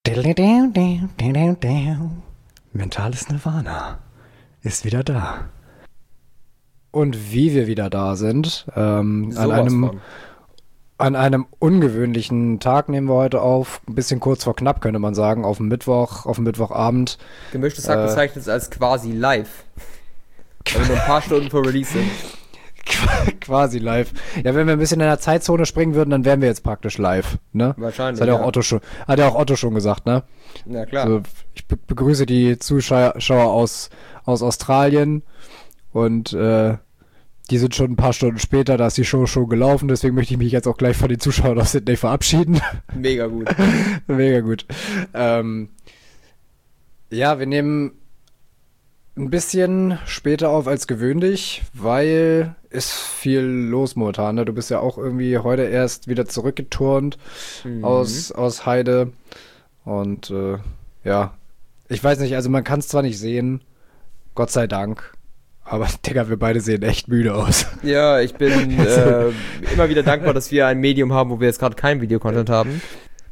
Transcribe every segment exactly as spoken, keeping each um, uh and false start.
Mentales Nirvana ist wieder da. Und wie wir wieder da sind, ähm, an einem an einem ungewöhnlichen Tag nehmen wir heute auf, ein bisschen kurz vor knapp, könnte man sagen, auf dem Mittwoch, auf dem Mittwochabend. Gemischtes Hack äh, bezeichnet es als quasi live. Weil wir nur ein paar Stunden vor Release sind. Quasi live. Ja, wenn wir ein bisschen in der Zeitzone springen würden, dann wären wir jetzt praktisch live, ne? Wahrscheinlich, das hat ja auch ja. Otto schon, hat ja auch Otto schon gesagt, ne? Na klar. Also, ich be- begrüße die Zuschauer aus, aus Australien und äh, die sind schon ein paar Stunden später, da ist die Show schon gelaufen, deswegen möchte ich mich jetzt auch gleich von den Zuschauern aus Sydney verabschieden. Mega gut. Mega gut. Ähm, ja, wir nehmen ein bisschen später auf als gewöhnlich, weil ist viel los momentan. Ne? Du bist ja auch irgendwie heute erst wieder zurückgeturnt mhm. aus, aus Heide. Und äh, ja, ich weiß nicht, also man kann es zwar nicht sehen, Gott sei Dank, aber Digga, wir beide sehen echt müde aus. Ja, ich bin äh, immer wieder dankbar, dass wir ein Medium haben, wo wir jetzt gerade kein Videocontent haben.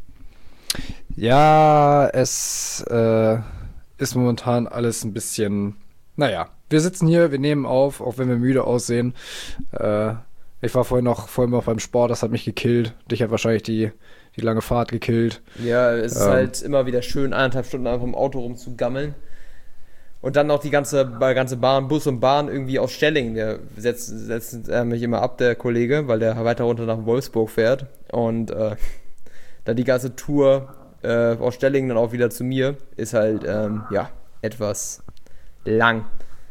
Ja, es äh, ist momentan alles ein bisschen, naja, wir sitzen hier, wir nehmen auf, auch wenn wir müde aussehen. Äh, ich war vorhin noch, vorhin noch beim Sport, das hat mich gekillt. Dich hat wahrscheinlich die, die lange Fahrt gekillt. Ja, es ist ähm, halt immer wieder schön, eineinhalb Stunden einfach im Auto rumzugammeln. Und dann noch die ganze, ganze Bahn, Bus und Bahn irgendwie aus Stellingen. Der setzt, setzt äh, mich immer ab, der Kollege, weil der weiter runter nach Wolfsburg fährt. Und äh, dann die ganze Tour äh, aus Stellingen dann auch wieder zu mir ist halt, ähm, ja, etwas lang.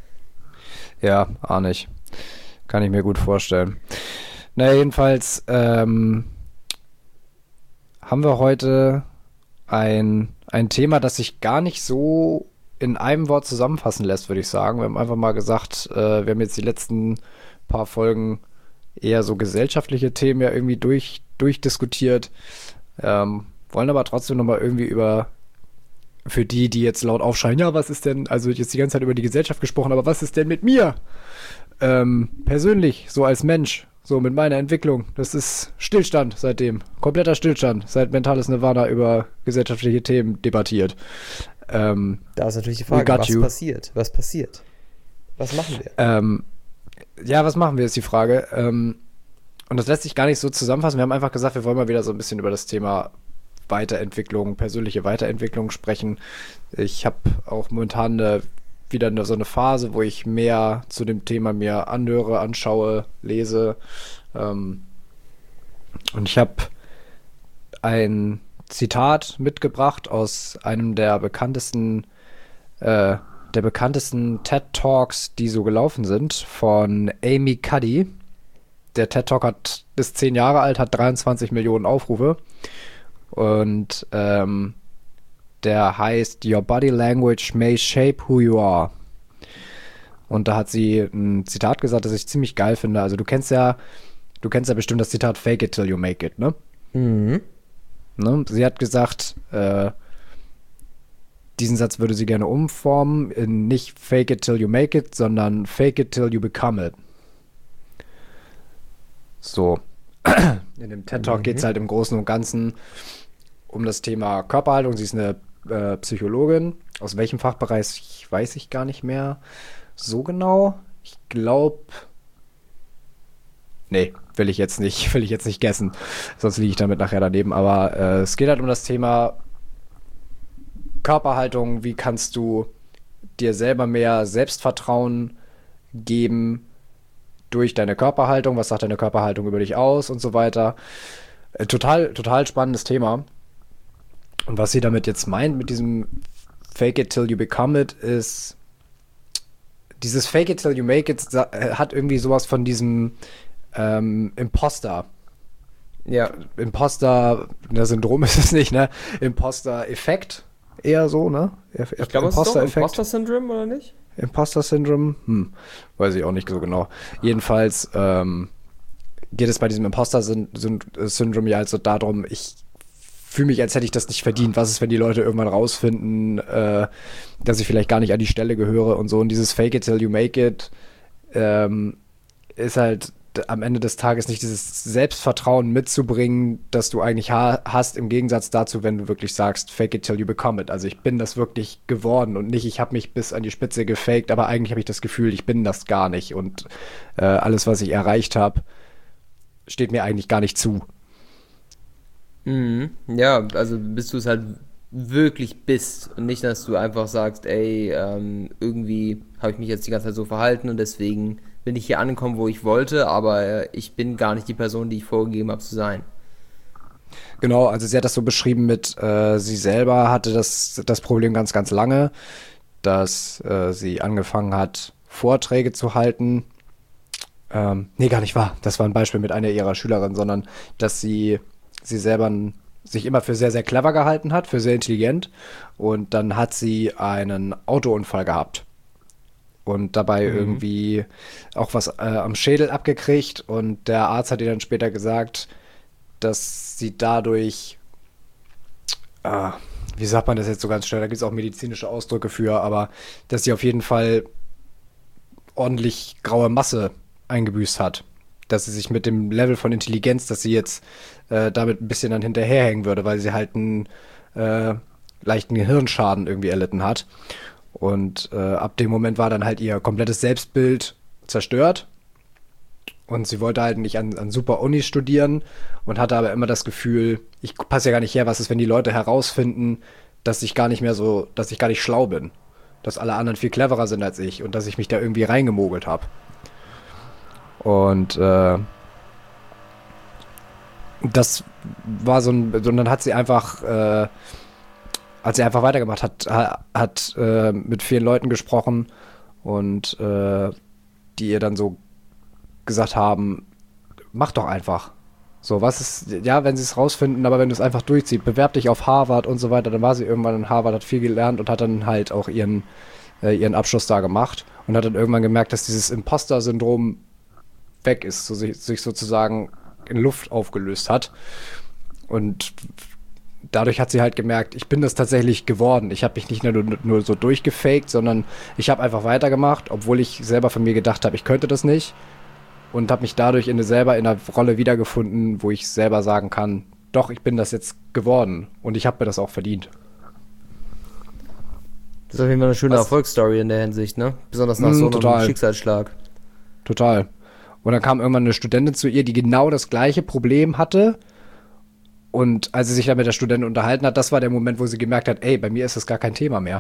Ja, ahne ich. Kann ich mir gut vorstellen. Na, jedenfalls ähm, haben wir heute ein, ein Thema, das sich gar nicht so in einem Wort zusammenfassen lässt, würde ich sagen. Wir haben einfach mal gesagt, äh, wir haben jetzt die letzten paar Folgen eher so gesellschaftliche Themen ja irgendwie durch, durchdiskutiert, ähm, wollen aber trotzdem nochmal irgendwie über, für die, die jetzt laut aufschreien, ja, was ist denn, also jetzt die ganze Zeit über die Gesellschaft gesprochen, aber was ist denn mit mir? Ähm, persönlich, so als Mensch, so mit meiner Entwicklung, das ist Stillstand seitdem, kompletter Stillstand, seit Mentales Nirvana über gesellschaftliche Themen debattiert. Ähm, da ist natürlich die Frage, was you. passiert? Was passiert? Was machen wir? Ähm, ja, was machen wir, ist die Frage. Ähm, und das lässt sich gar nicht so zusammenfassen. Wir haben einfach gesagt, wir wollen mal wieder so ein bisschen über das Thema Weiterentwicklung, persönliche Weiterentwicklung sprechen. Ich habe auch momentan eine, wieder eine, so eine Phase, wo ich mehr zu dem Thema mir anhöre, anschaue, lese. Ähm, und ich habe ein Zitat mitgebracht aus einem der bekanntesten äh, der bekanntesten TED Talks, die so gelaufen sind, von Amy Cuddy. Der TED Talk hat, ist zehn Jahre alt, hat dreiundzwanzig Millionen Aufrufe und ähm, der heißt Your Body Language May Shape Who You Are. Und da hat sie ein Zitat gesagt, das ich ziemlich geil finde. Also du kennst ja, du kennst ja bestimmt das Zitat Fake it till you make it, ne? Mhm. Ne? Sie hat gesagt, äh, diesen Satz würde sie gerne umformen in nicht fake it till you make it, sondern fake it till you become it. So. In dem TED Talk mhm. geht es halt im Großen und Ganzen um das Thema Körperhaltung. Sie ist eine äh, Psychologin. Aus welchem Fachbereich weiß ich gar nicht mehr so genau. Ich glaube... Nee, will ich jetzt nicht, will ich jetzt nicht guessen. Sonst liege ich damit nachher daneben. Aber äh, es geht halt um das Thema Körperhaltung. Wie kannst du dir selber mehr Selbstvertrauen geben durch deine Körperhaltung? Was sagt deine Körperhaltung über dich aus und so weiter? Äh, total, total spannendes Thema. Und was sie damit jetzt meint mit diesem Fake it till you become it ist, dieses Fake it till you make it hat irgendwie sowas von diesem Ähm, Imposter. Ja, Imposter-Syndrom ist es nicht, ne? Imposter-Effekt eher so, ne? Ich glaube, es ist doch Imposter-Syndrom, oder nicht? Imposter-Syndrom? Hm, weiß ich auch nicht so genau. Jedenfalls ähm, geht es bei diesem Imposter-Syndrom ja also darum, ich fühle mich, als hätte ich das nicht verdient. Was ist, wenn die Leute irgendwann rausfinden, äh, dass ich vielleicht gar nicht an die Stelle gehöre und so. Und dieses Fake it till you make it ähm, ist halt d- am Ende des Tages nicht dieses Selbstvertrauen mitzubringen, das du eigentlich ha hast, im Gegensatz dazu, wenn du wirklich sagst, fake it till you become it. Also ich bin das wirklich geworden und nicht, ich habe mich bis an die Spitze gefaked, aber eigentlich habe ich das Gefühl, ich bin das gar nicht und äh, alles, was ich erreicht habe, steht mir eigentlich gar nicht zu. Mhm. Ja, also bis du es halt wirklich bist und nicht, dass du einfach sagst, ey, ähm, irgendwie habe ich mich jetzt die ganze Zeit so verhalten und deswegen bin ich hier angekommen, wo ich wollte, aber äh, ich bin gar nicht die Person, die ich vorgegeben habe zu sein. Genau, also sie hat das so beschrieben mit, äh, sie selber hatte das, das Problem ganz, ganz lange, dass äh, sie angefangen hat, Vorträge zu halten. Ähm, nee, gar nicht wahr. Das war ein Beispiel mit einer ihrer Schülerinnen, sondern dass sie, sie selber n- sich immer für sehr, sehr clever gehalten hat, für sehr intelligent. Und dann hat sie einen Autounfall gehabt und dabei Mhm. irgendwie auch was äh, am Schädel abgekriegt. Und der Arzt hat ihr dann später gesagt, dass sie dadurch, äh, wie sagt man das jetzt so ganz schnell, da gibt es auch medizinische Ausdrücke für, aber dass sie auf jeden Fall ordentlich graue Masse eingebüßt hat. Dass sie sich mit dem Level von Intelligenz, dass sie jetzt äh, damit ein bisschen dann hinterherhängen würde, weil sie halt einen äh, leichten Gehirnschaden irgendwie erlitten hat. Und äh, ab dem Moment war dann halt ihr komplettes Selbstbild zerstört. Und sie wollte halt nicht an, an super Unis studieren und hatte aber immer das Gefühl, ich passe ja gar nicht her, was ist, wenn die Leute herausfinden, dass ich gar nicht mehr so, dass ich gar nicht schlau bin. Dass alle anderen viel cleverer sind als ich und dass ich mich da irgendwie reingemogelt habe. Und äh, das war so ein, und dann hat sie einfach, äh, hat sie einfach weitergemacht, hat, ha- hat äh, mit vielen Leuten gesprochen und äh, die ihr dann so gesagt haben, mach doch einfach. So, was ist, ja, wenn sie es rausfinden, aber wenn du es einfach durchziehst, bewerb dich auf Harvard und so weiter, dann war sie irgendwann in Harvard, hat viel gelernt und hat dann halt auch ihren, äh, ihren Abschluss da gemacht und hat dann irgendwann gemerkt, dass dieses Imposter-Syndrom weg ist, so sich, sich sozusagen in Luft aufgelöst hat. Und dadurch hat sie halt gemerkt, ich bin das tatsächlich geworden. Ich habe mich nicht nur, nur so durchgefaked, sondern ich habe einfach weitergemacht, obwohl ich selber von mir gedacht habe, ich könnte das nicht. Und habe mich dadurch in eine, selber in einer Rolle wiedergefunden, wo ich selber sagen kann, doch, ich bin das jetzt geworden. Und ich habe mir das auch verdient. Das ist auf jeden Fall eine schöne Was? Erfolgsstory in der Hinsicht, ne? Besonders nach so Mm, einem total, Schicksalsschlag. total. Und dann kam irgendwann eine Studentin zu ihr, die genau das gleiche Problem hatte. Und als sie sich dann mit der Studentin unterhalten hat, das war der Moment, wo sie gemerkt hat, ey, bei mir ist das gar kein Thema mehr.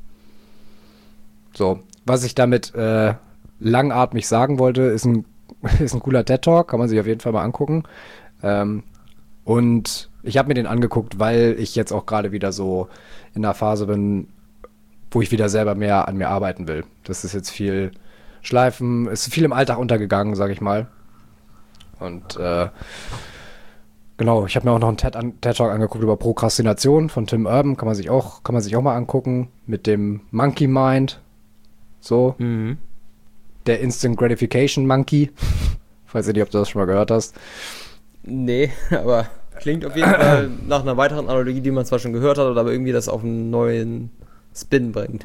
So, was ich damit äh, langatmig sagen wollte, ist ein, ist ein cooler TED-Talk, kann man sich auf jeden Fall mal angucken. Ähm, und ich habe mir den angeguckt, weil ich jetzt auch gerade wieder so in einer Phase bin, wo ich wieder selber mehr an mir arbeiten will. Das ist jetzt viel Schleifen, ist viel im Alltag untergegangen, sag ich mal. Und äh, genau, ich habe mir auch noch einen TED an, TED-Talk angeguckt über Prokrastination von Tim Urban, kann man sich auch, kann man sich auch mal angucken, mit dem Monkey Mind, so, Mhm. der Instant Gratification Monkey. Weiß ich nicht, ob du das schon mal gehört hast. Nee, aber klingt auf jeden Fall nach einer weiteren Analogie, die man zwar schon gehört hat, aber irgendwie das auf einen neuen Spin bringt.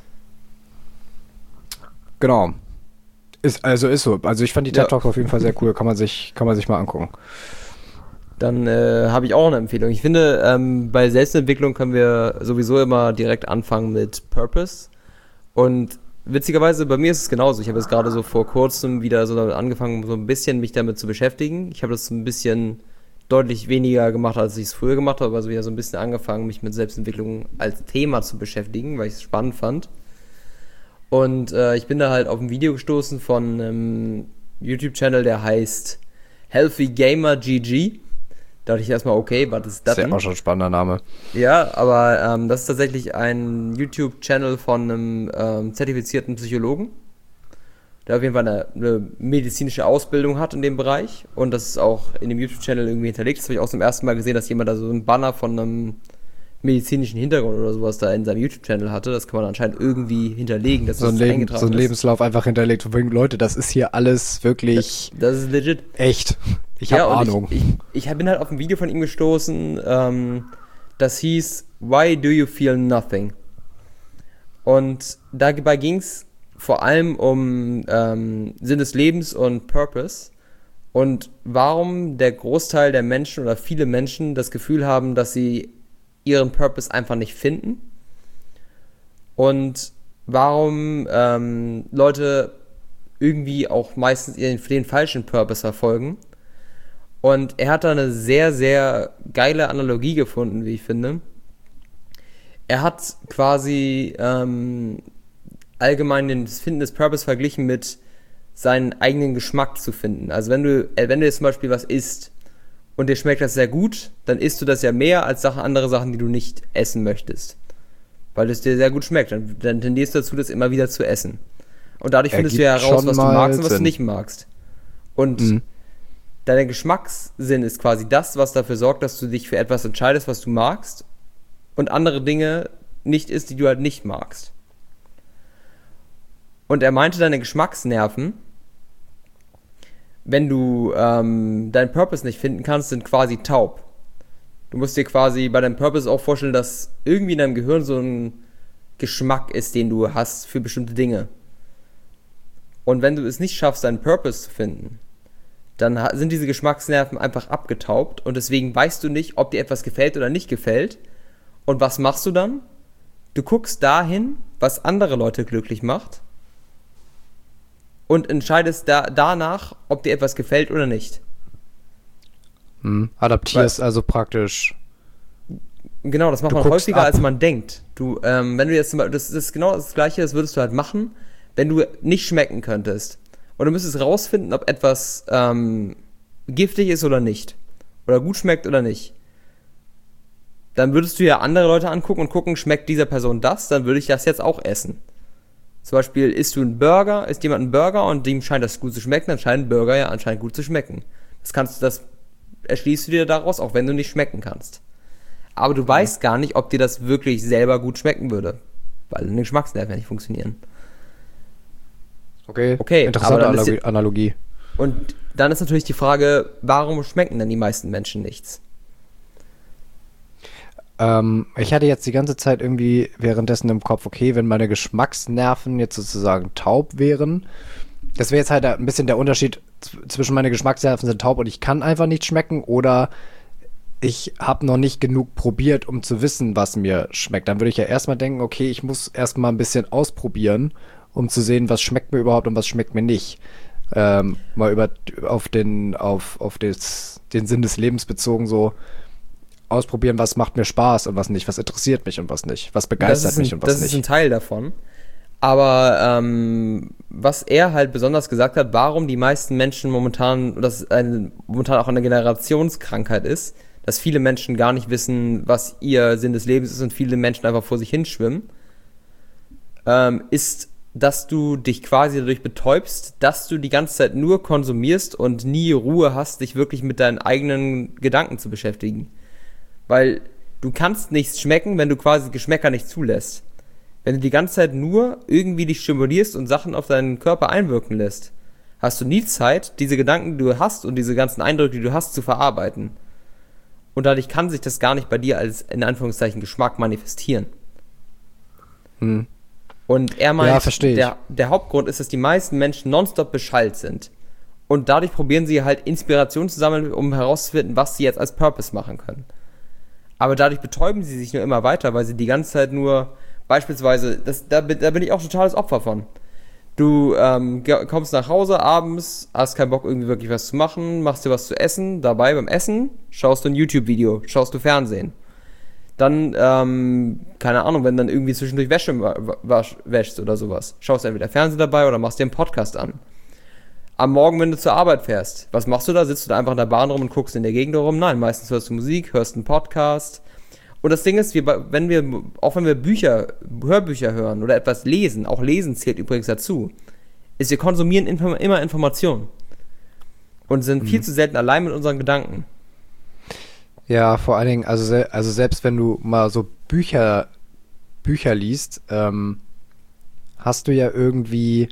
Genau. Ist, also ist so. Also ich fand die Ja. TED Talks auf jeden Fall sehr cool. Kann man sich, kann man sich mal angucken. Dann äh, habe ich auch eine Empfehlung. Ich finde, ähm, bei Selbstentwicklung können wir sowieso immer direkt anfangen mit Purpose. Und witzigerweise, bei mir ist es genauso. Ich habe jetzt gerade so vor kurzem wieder so damit angefangen, so ein bisschen mich damit zu beschäftigen. Ich habe das ein bisschen deutlich weniger gemacht, als ich es früher gemacht habe, also wieder so ein bisschen angefangen, mich mit Selbstentwicklung als Thema zu beschäftigen, weil ich es spannend fand. Und äh, ich bin da halt auf ein Video gestoßen von einem YouTube-Channel, der heißt Healthy Gamer G G. Da dachte ich erstmal, okay, was ist das Das ist ja denn? auch schon ein spannender Name. Ja, aber ähm, das ist tatsächlich ein YouTube-Channel von einem ähm, zertifizierten Psychologen, der auf jeden Fall eine, eine medizinische Ausbildung hat in dem Bereich. Und das ist auch in dem YouTube-Channel irgendwie hinterlegt. Das habe ich auch zum ersten Mal gesehen, dass jemand da so einen Banner von einem medizinischen Hintergrund oder sowas da in seinem YouTube-Channel hatte. Das kann man anscheinend irgendwie hinterlegen, dass So ein, das Leben, eingetragen so ein ist. Lebenslauf einfach hinterlegt. Von wegen, Leute, das ist hier alles wirklich Das ist legit. echt. Ich Ja, habe und Ahnung. Ich, ich, ich bin halt auf ein Video von ihm gestoßen, ähm, das hieß Why Do You Feel Nothing? Und dabei ging es vor allem um ähm, Sinn des Lebens und Purpose. Und warum der Großteil der Menschen oder viele Menschen das Gefühl haben, dass sie ihren Purpose einfach nicht finden. Und warum ähm, Leute irgendwie auch meistens ihren, den falschen Purpose verfolgen. Und er hat da eine sehr, sehr geile Analogie gefunden, wie ich finde. Er hat quasi ähm, allgemein den Finden des Purpose verglichen mit seinen eigenen Geschmack zu finden. Also wenn du, äh, wenn du jetzt zum Beispiel was isst und dir schmeckt das sehr gut, dann isst du das ja mehr als Sachen, andere Sachen, die du nicht essen möchtest. Weil es dir sehr gut schmeckt. Dann, dann tendierst du dazu, das immer wieder zu essen. Und dadurch findest du ja heraus, was du magst und was du nicht magst. Und mhm. dein Geschmackssinn ist quasi das, was dafür sorgt, dass du dich für etwas entscheidest, was du magst und andere Dinge nicht isst, die du halt nicht magst. Und er meinte, deine Geschmacksnerven, wenn du ähm, deinen Purpose nicht finden kannst, sind quasi taub. Du musst dir quasi bei deinem Purpose auch vorstellen, dass irgendwie in deinem Gehirn so ein Geschmack ist, den du hast für bestimmte Dinge. Und wenn du es nicht schaffst, deinen Purpose zu finden, dann sind diese Geschmacksnerven einfach abgetaubt und deswegen weißt du nicht, ob dir etwas gefällt oder nicht gefällt. Und was machst du dann? Du guckst dahin, was andere Leute glücklich macht und entscheidest da, danach, ob dir etwas gefällt oder nicht. Hm. Adaptierst Weil, also praktisch. Genau, das macht man häufiger, ab. als man denkt. Du, ähm, wenn du jetzt, das, das ist genau das Gleiche, das würdest du halt machen, wenn du nicht schmecken könntest. Und du müsstest rausfinden, ob etwas ähm, giftig ist oder nicht. Oder gut schmeckt oder nicht. Dann würdest du ja andere Leute angucken und gucken, schmeckt dieser Person das, dann würde ich das jetzt auch essen. Zum Beispiel isst du einen Burger, isst jemand einen Burger und dem scheint das gut zu schmecken, dann scheint ein Burger ja anscheinend gut zu schmecken. Das kannst du, das erschließt du dir daraus, auch wenn du nicht schmecken kannst. Aber du weißt gar nicht, ob dir das wirklich selber gut schmecken würde. Weil deine Geschmacksnerven nicht funktionieren. Okay, okay interessante Analogie, die, Analogie. Und dann ist natürlich die Frage, warum schmecken denn die meisten Menschen nichts? Ähm, ich hatte jetzt die ganze Zeit irgendwie währenddessen im Kopf, okay, wenn meine Geschmacksnerven jetzt sozusagen taub wären, das wäre jetzt halt ein bisschen der Unterschied zwischen meine Geschmacksnerven sind taub und ich kann einfach nicht schmecken oder ich habe noch nicht genug probiert, um zu wissen, was mir schmeckt. Dann würde ich ja erstmal denken, okay, ich muss erstmal ein bisschen ausprobieren, um zu sehen, was schmeckt mir überhaupt und was schmeckt mir nicht. Ähm, mal über auf den auf auf des, den Sinn des Lebens bezogen so ausprobieren, was macht mir Spaß und was nicht, was interessiert mich und was nicht, was begeistert ein, mich und was das nicht. Das ist ein Teil davon. Aber ähm, was er halt besonders gesagt hat, warum die meisten Menschen momentan, dass es eine, momentan auch eine Generationskrankheit ist, dass viele Menschen gar nicht wissen, was ihr Sinn des Lebens ist und viele Menschen einfach vor sich hinschwimmen, ähm, ist, dass du dich quasi dadurch betäubst, dass du die ganze Zeit nur konsumierst und nie Ruhe hast, dich wirklich mit deinen eigenen Gedanken zu beschäftigen. Weil du kannst nichts schmecken, wenn du quasi Geschmäcker nicht zulässt. Wenn du die ganze Zeit nur irgendwie dich stimulierst und Sachen auf deinen Körper einwirken lässt, hast du nie Zeit, diese Gedanken, die du hast und diese ganzen Eindrücke, die du hast, zu verarbeiten. Und dadurch kann sich das gar nicht bei dir als, in Anführungszeichen, Geschmack manifestieren. Hm. Und er meint, ja, verstehe ich. Der, der Hauptgrund ist, dass die meisten Menschen nonstop beschallt sind. Und dadurch probieren sie halt Inspiration zu sammeln, um herauszufinden, was sie jetzt als Purpose machen können. Aber dadurch betäuben sie sich nur immer weiter, weil sie die ganze Zeit nur, beispielsweise, das, da, da bin ich auch totales Opfer von. Du ähm, kommst nach Hause abends, hast keinen Bock irgendwie wirklich was zu machen, machst dir was zu essen, dabei beim Essen schaust du ein YouTube-Video, schaust du Fernsehen. Dann, ähm, keine Ahnung, wenn dann irgendwie zwischendurch Wäsche wasch, wäschst oder sowas, schaust du entweder Fernsehen dabei oder machst dir einen Podcast an. Am Morgen, wenn du zur Arbeit fährst, was machst du da? Sitzt du da einfach in der Bahn rum und guckst in der Gegend rum? Nein, meistens hörst du Musik, hörst einen Podcast. Und das Ding ist, wir, wenn wir, auch wenn wir Bücher, Hörbücher hören oder etwas lesen, auch Lesen zählt übrigens dazu, ist, wir konsumieren inform- immer Informationen. Und sind mhm. viel zu selten allein mit unseren Gedanken. Ja, vor allen Dingen, also, se- also selbst wenn du mal so Bücher, Bücher liest, ähm, hast du ja irgendwie...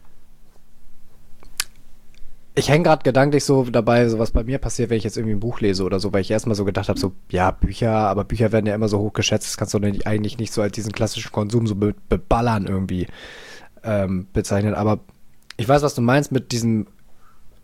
Ich hänge gerade gedanklich so dabei, so was bei mir passiert, wenn ich jetzt irgendwie ein Buch lese oder so, weil ich erstmal so gedacht habe, so, ja, Bücher, aber Bücher werden ja immer so hoch geschätzt, das kannst du nicht, eigentlich nicht so als diesen klassischen Konsum so be- beballern irgendwie ähm, bezeichnen. Aber ich weiß, was du meinst mit diesem,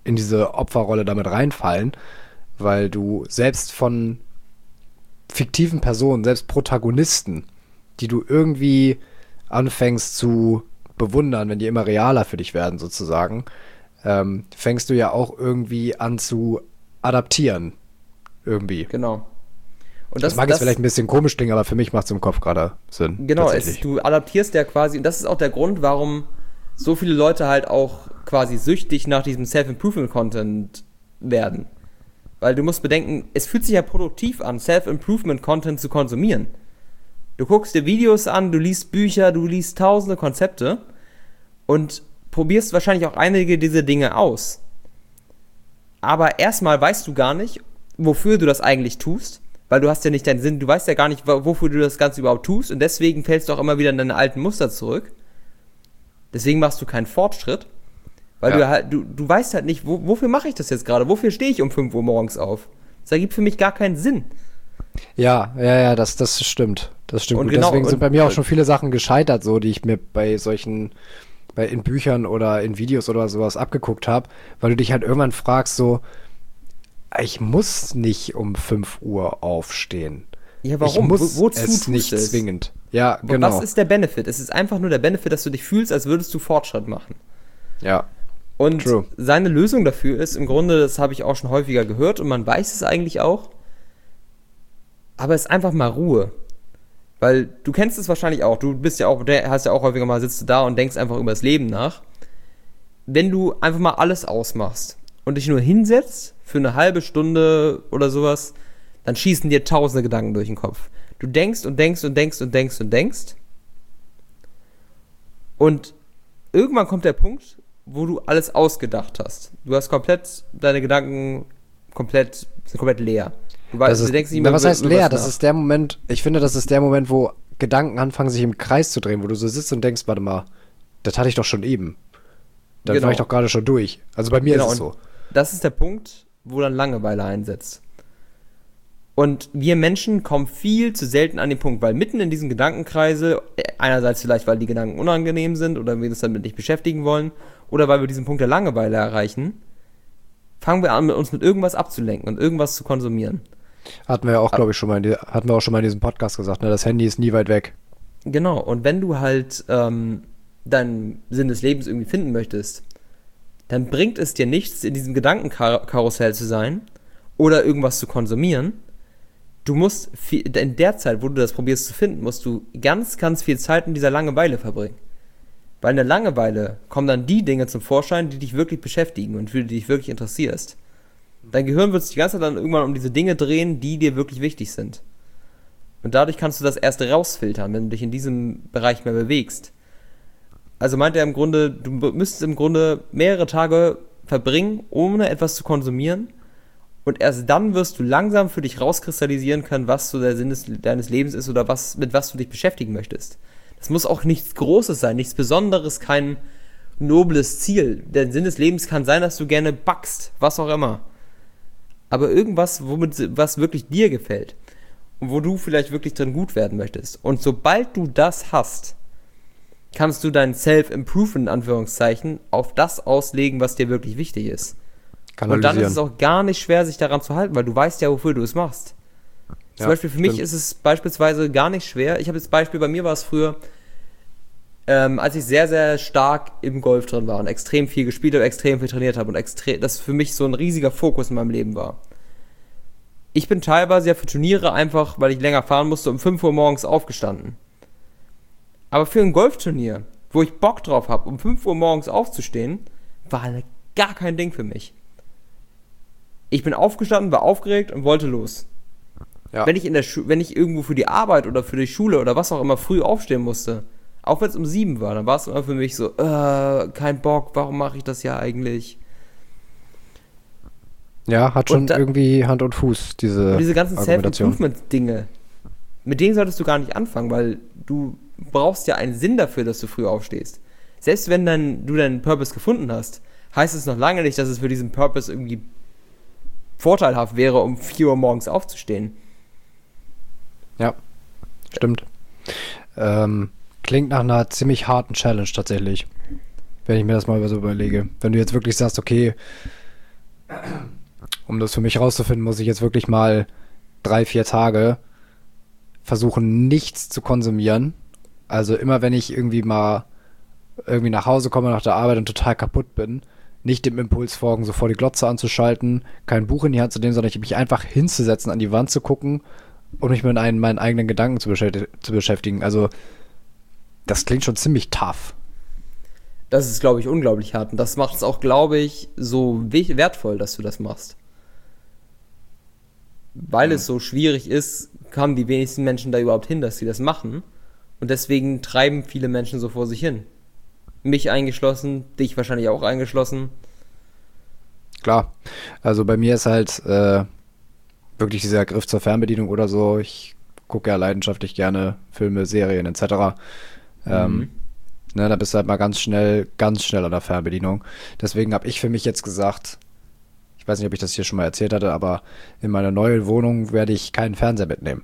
in diese Opferrolle damit reinfallen, weil du selbst von fiktiven Personen, selbst Protagonisten, die du irgendwie anfängst zu bewundern, wenn die immer realer für dich werden sozusagen, ähm, fängst du ja auch irgendwie an zu adaptieren. Irgendwie. Genau. Und das, das mag das, jetzt vielleicht ein bisschen komisch klingen, aber für mich macht es im Kopf gerade Sinn. Genau, es, du adaptierst ja quasi, und das ist auch der Grund, warum so viele Leute halt auch quasi süchtig nach diesem Self-Improvement-Content werden. Weil du musst bedenken, es fühlt sich ja produktiv an, Self-Improvement-Content zu konsumieren. Du guckst dir Videos an, du liest Bücher, du liest tausende Konzepte und probierst wahrscheinlich auch einige dieser Dinge aus. Aber erstmal weißt du gar nicht, wofür du das eigentlich tust, weil du hast ja nicht deinen Sinn, du weißt ja gar nicht, wofür du das Ganze überhaupt tust und deswegen fällst du auch immer wieder in deine alten Muster zurück. Deswegen machst du keinen Fortschritt, weil ja. du halt, du, du weißt halt nicht, wo, wofür mache ich das jetzt gerade, wofür stehe ich um fünf Uhr morgens auf? Das ergibt für mich gar keinen Sinn. Ja, ja, ja, das, das stimmt. Das stimmt. Und gut. genau, Deswegen und, sind bei mir auch schon viele Sachen gescheitert, so, die ich mir bei solchen, bei in Büchern oder in Videos oder sowas abgeguckt habe, weil du dich halt irgendwann fragst, so, ich muss nicht um fünf Uhr aufstehen. Ja, warum? Ich muss Wo, wozu es nicht es? zwingend. Ja, genau. Was ist der Benefit? Es ist einfach nur der Benefit, dass du dich fühlst, als würdest du Fortschritt machen. Ja. Und True. Seine Lösung dafür ist im Grunde, das habe ich auch schon häufiger gehört und man weiß es eigentlich auch, aber es ist einfach mal Ruhe. Weil du kennst es wahrscheinlich auch, du bist ja auch, hast ja auch häufiger mal, sitzt du da und denkst einfach über das Leben nach. Wenn du einfach mal alles ausmachst und dich nur hinsetzt für eine halbe Stunde oder sowas, dann schießen dir tausende Gedanken durch den Kopf. Du denkst und denkst und denkst und denkst und denkst und irgendwann kommt der Punkt, wo du alles ausgedacht hast. Du hast komplett, deine Gedanken komplett, sind komplett leer. Du weißt, das ist, du denkst nicht mehr, mehr was über, heißt über leer? was Das nach. ist der Moment, ich finde, das ist der Moment, wo Gedanken anfangen, sich im Kreis zu drehen, wo du so sitzt und denkst, warte mal, das hatte ich doch schon eben. Dann Genau. war ich doch gerade schon durch. Also bei mir Genau, ist es und so. Das ist der Punkt, wo dann Langeweile einsetzt. Und wir Menschen kommen viel zu selten an den Punkt, weil mitten in diesem Gedankenkreisel, einerseits vielleicht, weil die Gedanken unangenehm sind oder wir uns damit nicht beschäftigen wollen, oder weil wir diesen Punkt der Langeweile erreichen, fangen wir an, uns mit irgendwas abzulenken und irgendwas zu konsumieren. Hatten wir ja auch, glaube ich, schon mal in die, hatten wir auch schon mal in diesem Podcast gesagt, ne? Das Handy ist nie weit weg. Genau, und wenn du halt ähm, deinen Sinn des Lebens irgendwie finden möchtest, dann bringt es dir nichts, in diesem Gedankenkarussell zu sein oder irgendwas zu konsumieren. Du musst, viel, in der Zeit, wo du das probierst zu finden, musst du ganz, ganz viel Zeit in dieser Langeweile verbringen. Weil in der Langeweile kommen dann die Dinge zum Vorschein, die dich wirklich beschäftigen und für die dich wirklich interessierst. Dein Gehirn wird sich die ganze Zeit dann irgendwann um diese Dinge drehen, die dir wirklich wichtig sind. Und dadurch kannst du das erst rausfiltern, wenn du dich in diesem Bereich mehr bewegst. Also meint er im Grunde, du müsstest im Grunde mehrere Tage verbringen, ohne etwas zu konsumieren. Und erst dann wirst du langsam für dich rauskristallisieren können, was so der Sinn des, deines Lebens ist oder was, mit was du dich beschäftigen möchtest. Das muss auch nichts Großes sein, nichts Besonderes, kein nobles Ziel. Der Sinn des Lebens kann sein, dass du gerne backst, was auch immer. Aber irgendwas, womit, was wirklich dir gefällt und wo du vielleicht wirklich drin gut werden möchtest. Und sobald du das hast, kannst du dein Self-Improvement, in Anführungszeichen, auf das auslegen, was dir wirklich wichtig ist. Und dann ist es auch gar nicht schwer, sich daran zu halten, weil du weißt ja, wofür du es machst. Zum ja, Beispiel für stimmt. mich ist es beispielsweise gar nicht schwer. Ich habe jetzt Beispiel, bei mir war es früher, ähm, als ich sehr, sehr stark im Golf drin war und extrem viel gespielt habe, extrem viel trainiert habe und extrem, das für mich so ein riesiger Fokus in meinem Leben war. Ich bin teilweise ja für Turniere einfach, weil ich länger fahren musste, um fünf Uhr morgens aufgestanden. Aber für ein Golfturnier, wo ich Bock drauf habe, um fünf Uhr morgens aufzustehen, war gar kein Ding für mich. Ich bin aufgestanden, war aufgeregt und wollte los. Ja. Wenn ich in der Schu- wenn ich irgendwo für die Arbeit oder für die Schule oder was auch immer früh aufstehen musste, auch wenn es um sieben war, dann war es immer für mich so, äh, kein Bock, warum mache ich das ja eigentlich? Ja, hat schon da, irgendwie Hand und Fuß, diese und diese ganzen Self-Improvement-Dinge, mit denen solltest du gar nicht anfangen, weil du brauchst ja einen Sinn dafür, dass du früh aufstehst. Selbst wenn dann du deinen Purpose gefunden hast, heißt es noch lange nicht, dass es für diesen Purpose irgendwie vorteilhaft wäre, um vier Uhr morgens aufzustehen. Ja, stimmt. Ähm, klingt nach einer ziemlich harten Challenge tatsächlich, wenn ich mir das mal so überlege. Wenn du jetzt wirklich sagst, okay, Um das für mich rauszufinden, muss ich jetzt wirklich mal drei, vier Tage versuchen, nichts zu konsumieren. Also immer, wenn ich irgendwie mal irgendwie nach Hause komme nach der Arbeit und total kaputt bin, nicht dem Impuls folgen, sofort die Glotze anzuschalten, kein Buch in die Hand zu nehmen, sondern mich einfach hinzusetzen, an die Wand zu gucken und mich mit einen, meinen eigenen Gedanken zu, beschäfti- zu beschäftigen. Also das klingt schon ziemlich tough. Das ist, glaube ich, unglaublich hart. Und das macht es auch, glaube ich, so we- wertvoll, dass du das machst. Weil Mhm. es so schwierig ist, kamen die wenigsten Menschen da überhaupt hin, dass sie das machen. Und deswegen treiben viele Menschen so vor sich hin. Mich eingeschlossen, dich wahrscheinlich auch eingeschlossen. Klar. Also bei mir ist halt äh, wirklich dieser Griff zur Fernbedienung oder so. Ich gucke ja leidenschaftlich gerne Filme, Serien et cetera. Ähm, Mhm. ne, da bist du halt mal ganz schnell, ganz schnell an der Fernbedienung. Deswegen habe ich für mich jetzt gesagt, ich weiß nicht, ob ich das hier schon mal erzählt hatte, aber in meiner neuen Wohnung werde ich keinen Fernseher mitnehmen.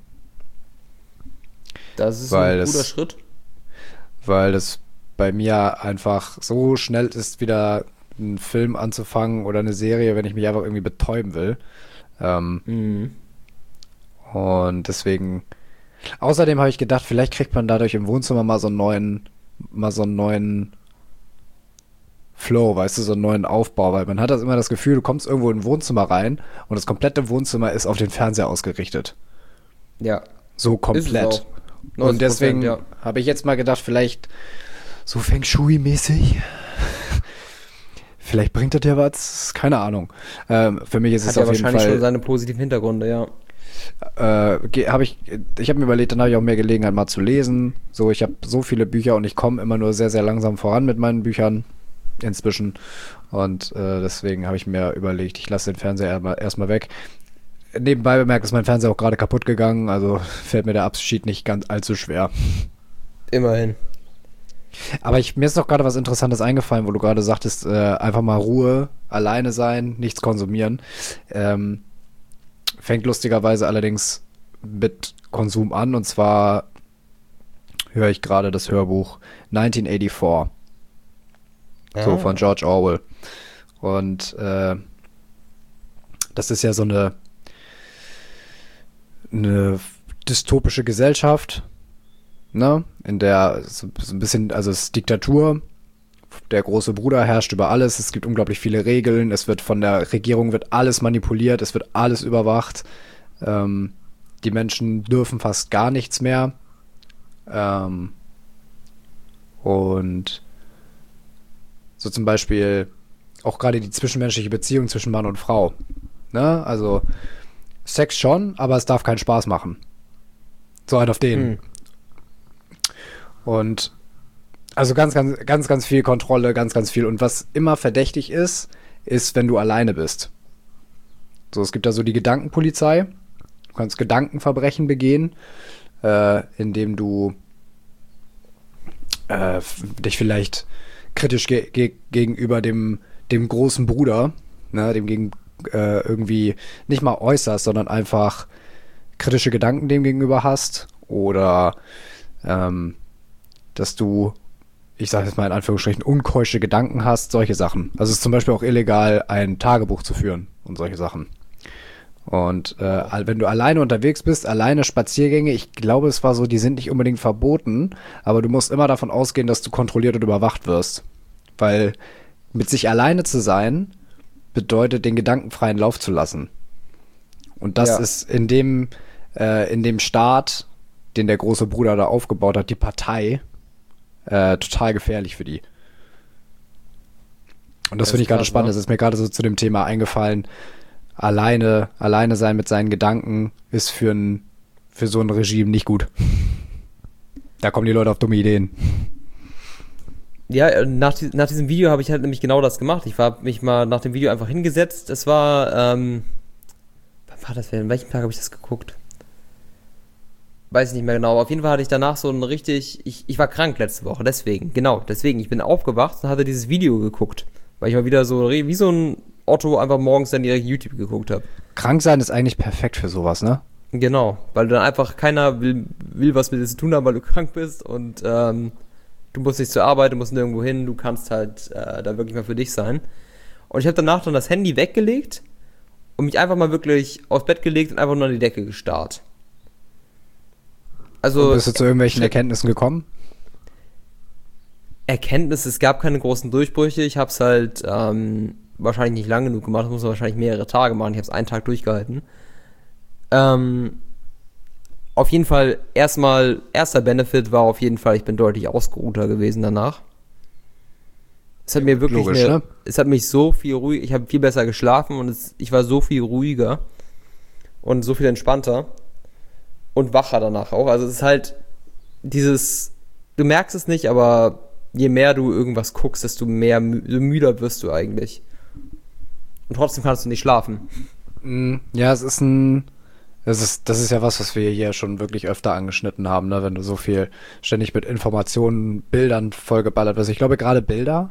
Das ist Weil ein guter es, Schritt. weil es bei mir einfach so schnell ist, wieder einen Film anzufangen oder eine Serie, wenn ich mich einfach irgendwie betäuben will. Ähm, Mhm. und deswegen, außerdem habe ich gedacht, vielleicht kriegt man dadurch im Wohnzimmer mal so einen neuen, mal so einen neuen Flow, weißt du, so einen neuen Aufbau, weil man hat das immer das Gefühl, du kommst irgendwo in ein Wohnzimmer rein und das komplette Wohnzimmer ist auf den Fernseher ausgerichtet. Ja, So ist es komplett. auch. Und neunzig Prozent, deswegen ja. habe ich jetzt mal gedacht, vielleicht so Feng Shui-mäßig. Vielleicht bringt das ja was, keine Ahnung. Ähm, für mich ist Hat es ja auf jeden wahrscheinlich schon Fall, seine positiven Hintergründe, ja. äh, ge- habe ich, ich habe mir überlegt, dann habe ich auch mehr Gelegenheit mal zu lesen. So, ich habe so viele Bücher und ich komme immer nur sehr, sehr langsam voran mit meinen Büchern inzwischen. Und äh, deswegen habe ich mir überlegt, ich lasse den Fernseher erstmal erstmal weg. Nebenbei bemerkt, ist mein Fernseher auch gerade kaputt gegangen, also fällt mir der Abschied nicht ganz allzu schwer. Immerhin. Aber ich, mir ist noch gerade was Interessantes eingefallen, wo du gerade sagtest, äh, einfach mal Ruhe, alleine sein, nichts konsumieren. Ähm, fängt lustigerweise allerdings mit Konsum an, und zwar höre ich gerade das Hörbuch neunzehnhundertvierundachtzig, so Ah. von George Orwell. Und äh, das ist ja so eine, eine dystopische Gesellschaft, ne? In der so, so ein bisschen, also es ist Diktatur, der große Bruder herrscht über alles, es gibt unglaublich viele Regeln, es wird von der Regierung wird alles manipuliert, es wird alles überwacht, ähm, die Menschen dürfen fast gar nichts mehr, ähm, und so zum Beispiel auch gerade die zwischenmenschliche Beziehung zwischen Mann und Frau, ne? Also Sex schon, aber es darf keinen Spaß machen. So halt auf den. Hm. Und also ganz, ganz, ganz, ganz viel Kontrolle, ganz, ganz viel. Und was immer verdächtig ist, ist, wenn du alleine bist. So, es gibt da so die Gedankenpolizei. Du kannst Gedankenverbrechen begehen, äh, indem du äh, f- dich vielleicht kritisch ge ge gegenüber dem, dem großen Bruder, ne, dem gegen äh, irgendwie nicht mal äußerst, sondern einfach kritische Gedanken dem gegenüber hast. Oder ähm, dass du, ich sage jetzt mal in Anführungsstrichen, unkeusche Gedanken hast, solche Sachen. Also es ist zum Beispiel auch illegal, ein Tagebuch zu führen und solche Sachen. Und äh, al- wenn du alleine unterwegs bist, alleine Spaziergänge, ich glaube, es war so, die sind nicht unbedingt verboten, aber du musst immer davon ausgehen, dass du kontrolliert und überwacht wirst. Weil mit sich alleine zu sein, bedeutet, den Gedanken freien Lauf zu lassen. Und das Ja. ist in dem, äh, in dem Staat, den der große Bruder da aufgebaut hat, die Partei, äh, total gefährlich für die. Und das Das finde ist ich gerade krass, spannend. ne? Das ist mir gerade so zu dem Thema eingefallen. Alleine, alleine sein mit seinen Gedanken ist für ein, für so ein Regime nicht gut. Da kommen die Leute auf dumme Ideen. Ja, äh, nach, die- nach diesem Video habe ich halt nämlich genau das gemacht. Ich habe mich mal nach dem Video einfach hingesetzt. Es war, ähm, wann war das denn? An welchem Tag habe ich das geguckt? Weiß ich nicht mehr genau. Auf jeden Fall hatte ich danach so ein richtig, ich, ich war krank letzte Woche, deswegen, genau, deswegen. Ich bin aufgewacht und hatte dieses Video geguckt. Weil ich mal wieder so, re- wie so ein Otto einfach morgens dann direkt YouTube geguckt habe. Krank sein ist eigentlich perfekt für sowas, ne? Genau, weil dann einfach keiner will, will was mit dir zu tun haben, weil du krank bist und ähm, du musst nicht zur Arbeit, du musst nirgendwo hin, du kannst halt äh, da wirklich mal für dich sein. Und ich habe danach dann das Handy weggelegt und mich einfach mal wirklich aufs Bett gelegt und einfach nur an die Decke gestarrt. Also, und bist du zu irgendwelchen Erkenntnissen gekommen? Erkenntnis, es gab keine großen Durchbrüche. Ich habe es halt ähm, wahrscheinlich nicht lang genug gemacht. Das muss man wahrscheinlich mehrere Tage machen. Ich habe es einen Tag durchgehalten. Ähm, auf jeden Fall, erstmal, erster Benefit war auf jeden Fall, ich bin deutlich ausgeruhter gewesen danach. Es hat mir wirklich, Logisch, eine, ne? es hat mich so viel ruhig, ich habe viel besser geschlafen und es, ich war so viel ruhiger und so viel entspannter und wacher danach auch. Also es ist halt dieses, du merkst es nicht, aber je mehr du irgendwas guckst, desto mehr mü- müder wirst du eigentlich. Und trotzdem kannst du nicht schlafen. Ja, es ist ein, das ist, das ist ja was, was wir hier schon wirklich öfter angeschnitten haben, ne? Wenn du so viel ständig mit Informationen, Bildern vollgeballert wirst. Ich glaube, gerade Bilder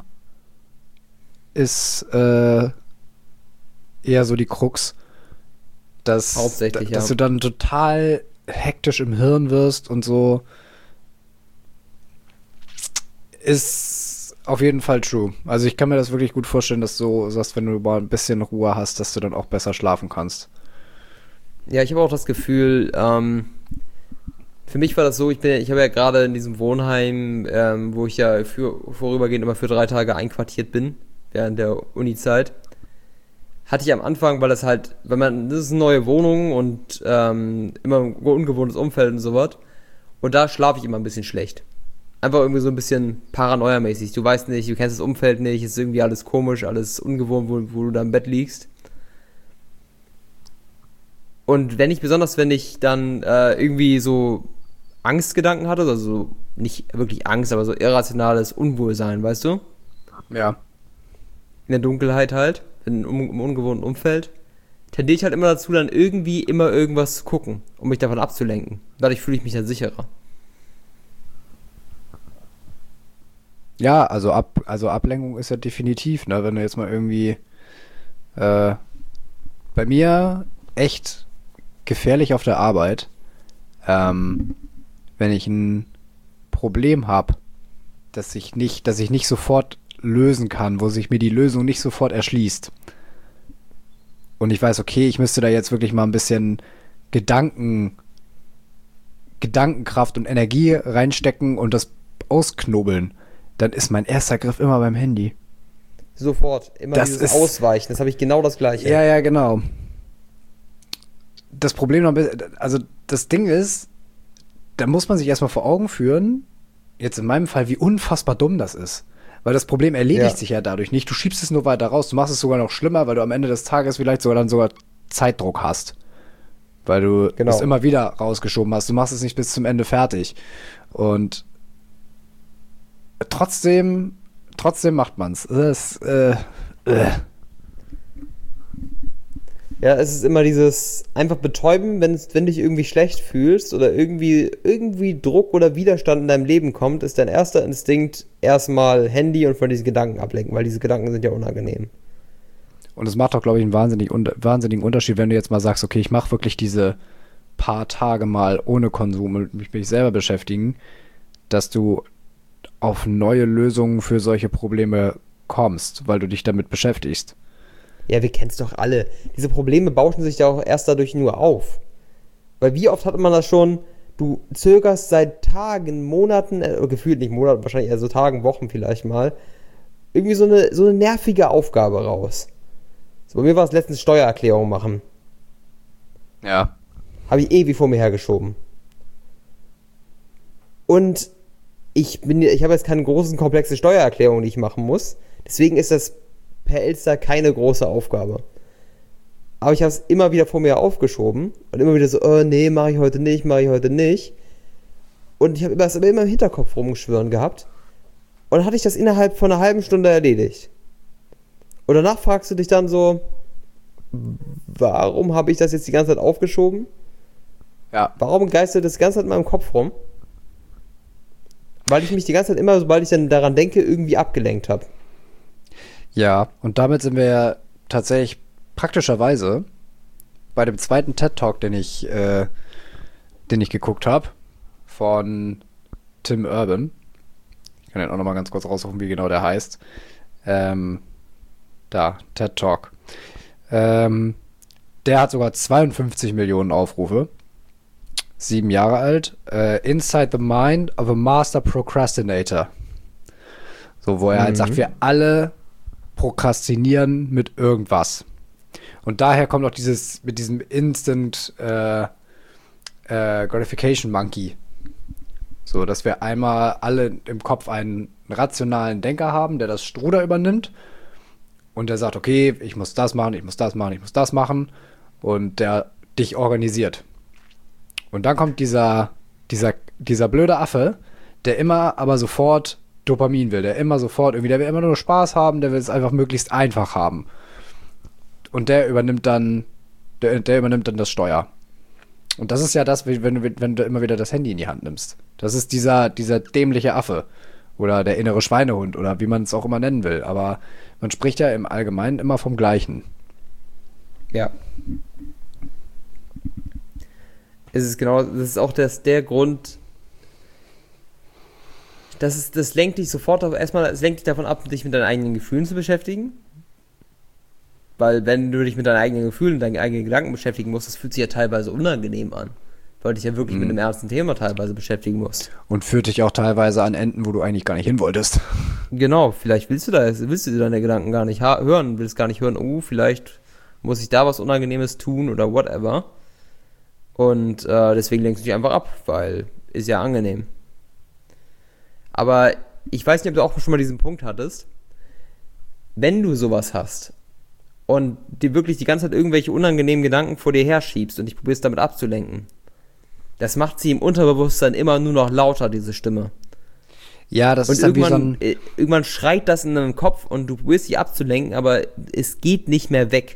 ist äh, eher so die Krux, dass, Hauptsächlich, dass ja. du dann total hektisch im Hirn wirst und so. Ist auf jeden Fall true. Also ich kann mir das wirklich gut vorstellen, dass du sagst, wenn du mal ein bisschen Ruhe hast, dass du dann auch besser schlafen kannst. Ja, ich habe auch das Gefühl, ähm, für mich war das so, ich bin, ich habe ja gerade in diesem Wohnheim, ähm, wo ich ja für, vorübergehend immer für drei Tage einquartiert bin, während der Uni-Zeit, hatte ich am Anfang, weil das halt, wenn man, das ist eine neue Wohnung und ähm, immer ein ungewohntes Umfeld und sowas, und da schlafe ich immer ein bisschen schlecht. Einfach irgendwie so ein bisschen paranoiamäßig. Du weißt nicht, du kennst das Umfeld nicht, es ist irgendwie alles komisch, alles ungewohnt, wo, wo du da im Bett liegst. Und wenn ich, besonders wenn ich dann äh, irgendwie so Angstgedanken hatte, also nicht wirklich Angst, aber so irrationales Unwohlsein, weißt du? Ja. In der Dunkelheit halt, in, um, im ungewohnten Umfeld, tendiere ich halt immer dazu, dann irgendwie immer irgendwas zu gucken, um mich davon abzulenken. Dadurch fühle ich mich dann sicherer. Ja, also ab, also Ablenkung ist ja definitiv, ne? Wenn du jetzt mal irgendwie äh, bei mir echt gefährlich auf der Arbeit, ähm, wenn ich ein Problem habe, dass ich nicht, dass ich nicht sofort lösen kann, wo sich mir die Lösung nicht sofort erschließt. Und ich weiß, okay, ich müsste da jetzt wirklich mal ein bisschen Gedanken, Gedankenkraft und Energie reinstecken und das ausknobeln. Dann ist mein erster Griff immer beim Handy. Sofort. Immer Das dieses ist- Ausweichen. Das habe ich genau das Gleiche. Ja, ja, genau. Das Problem noch, also das Ding ist, da muss man sich erstmal vor Augen führen, jetzt in meinem Fall, wie unfassbar dumm das ist. Weil das Problem erledigt Ja. sich ja dadurch nicht. Du schiebst es nur weiter raus. Du machst es sogar noch schlimmer, weil du am Ende des Tages vielleicht sogar dann sogar Zeitdruck hast. Weil du Genau. es immer wieder rausgeschoben hast. Du machst es nicht bis zum Ende fertig. Und trotzdem, trotzdem macht man's. Das, äh, äh. Ja, es ist immer dieses einfach betäuben, wenn, es- wenn du dich irgendwie schlecht fühlst oder irgendwie, irgendwie Druck oder Widerstand in deinem Leben kommt, ist dein erster Instinkt erstmal Handy und von diesen Gedanken ablenken, weil diese Gedanken sind ja unangenehm. Und es macht doch, glaube ich, einen wahnsinnig, unter- wahnsinnigen Unterschied, wenn du jetzt mal sagst, okay, ich mache wirklich diese paar Tage mal ohne Konsum und mich mit mich selber beschäftigen, dass du auf neue Lösungen für solche Probleme kommst, weil du dich damit beschäftigst. Ja, wir kennen es doch alle. Diese Probleme bauschen sich ja auch erst dadurch nur auf. Weil wie oft hat man das schon, du zögerst seit Tagen, Monaten, äh, gefühlt nicht Monaten, wahrscheinlich eher so Tagen, Wochen vielleicht mal, irgendwie so eine, so eine nervige Aufgabe raus. So, bei mir war es letztens Steuererklärung machen. Ja. Habe ich ewig vor mir hergeschoben. Und ich bin, ich habe jetzt keine großen, komplexe Steuererklärung, die ich machen muss. Deswegen ist das per Elster keine große Aufgabe. Aber ich habe es immer wieder vor mir aufgeschoben und immer wieder so, oh nee, mache ich heute nicht, mache ich heute nicht. Und ich habe das immer im Hinterkopf rumgeschwören gehabt. Und dann hatte ich das innerhalb von einer halben Stunde erledigt. Und danach fragst du dich dann so, warum habe ich das jetzt die ganze Zeit aufgeschoben? Ja. Warum geistert das die ganze Zeit in meinem Kopf rum? Weil ich mich die ganze Zeit immer, sobald ich dann daran denke, irgendwie abgelenkt habe. Ja, und damit sind wir ja tatsächlich praktischerweise bei dem zweiten TED-Talk, den ich, äh, den ich geguckt habe, von Tim Urban. Ich kann den auch nochmal ganz kurz raussuchen, wie genau der heißt. Ähm, Da, TED Talk. Ähm, der hat sogar zweiundfünfzig Millionen Aufrufe. Sieben Jahre alt. Äh, Inside the Mind of a Master Procrastinator. So, wo er Mhm. halt sagt, wir alle prokrastinieren mit irgendwas. Und daher kommt auch dieses, mit diesem Instant äh, äh, Gratification Monkey. So, dass wir einmal alle im Kopf einen rationalen Denker haben, der das Struder übernimmt und der sagt, okay, ich muss das machen, ich muss das machen, ich muss das machen und der dich organisiert. Und dann kommt dieser, dieser, dieser blöde Affe, der immer aber sofort Dopamin will, der immer sofort irgendwie, der will immer nur Spaß haben, der will es einfach möglichst einfach haben. Und der übernimmt dann, der, der übernimmt dann das Steuer. Und das ist ja das, wenn du, wenn du immer wieder das Handy in die Hand nimmst. Das ist dieser, dieser dämliche Affe oder der innere Schweinehund oder wie man es auch immer nennen will. Aber man spricht ja im Allgemeinen immer vom Gleichen. Ja. Es ist genau, das ist auch das, der Grund, das, ist, das lenkt dich sofort auf, erstmal, es lenkt dich davon ab, dich mit deinen eigenen Gefühlen zu beschäftigen. Weil wenn du dich mit deinen eigenen Gefühlen, deinen eigenen Gedanken beschäftigen musst, das fühlt sich ja teilweise unangenehm an. Weil du dich ja wirklich mhm. mit einem ernsten Thema teilweise beschäftigen musst. Und führt dich auch teilweise an Enden, wo du eigentlich gar nicht hin wolltest. Genau, vielleicht willst du da, willst du deine Gedanken gar nicht ha- hören, willst gar nicht hören, oh, vielleicht muss ich da was Unangenehmes tun oder whatever. Und äh, deswegen lenkst du dich einfach ab, weil ist ja angenehm. Aber ich weiß nicht, ob du auch schon mal diesen Punkt hattest. Wenn du sowas hast und dir wirklich die ganze Zeit irgendwelche unangenehmen Gedanken vor dir herschiebst und dich probierst damit abzulenken, das macht sie im Unterbewusstsein immer nur noch lauter, diese Stimme. Ja, das und ist dann wie so irgendwann, ein... irgendwann schreit das in deinem Kopf und du probierst dich abzulenken, aber es geht nicht mehr weg.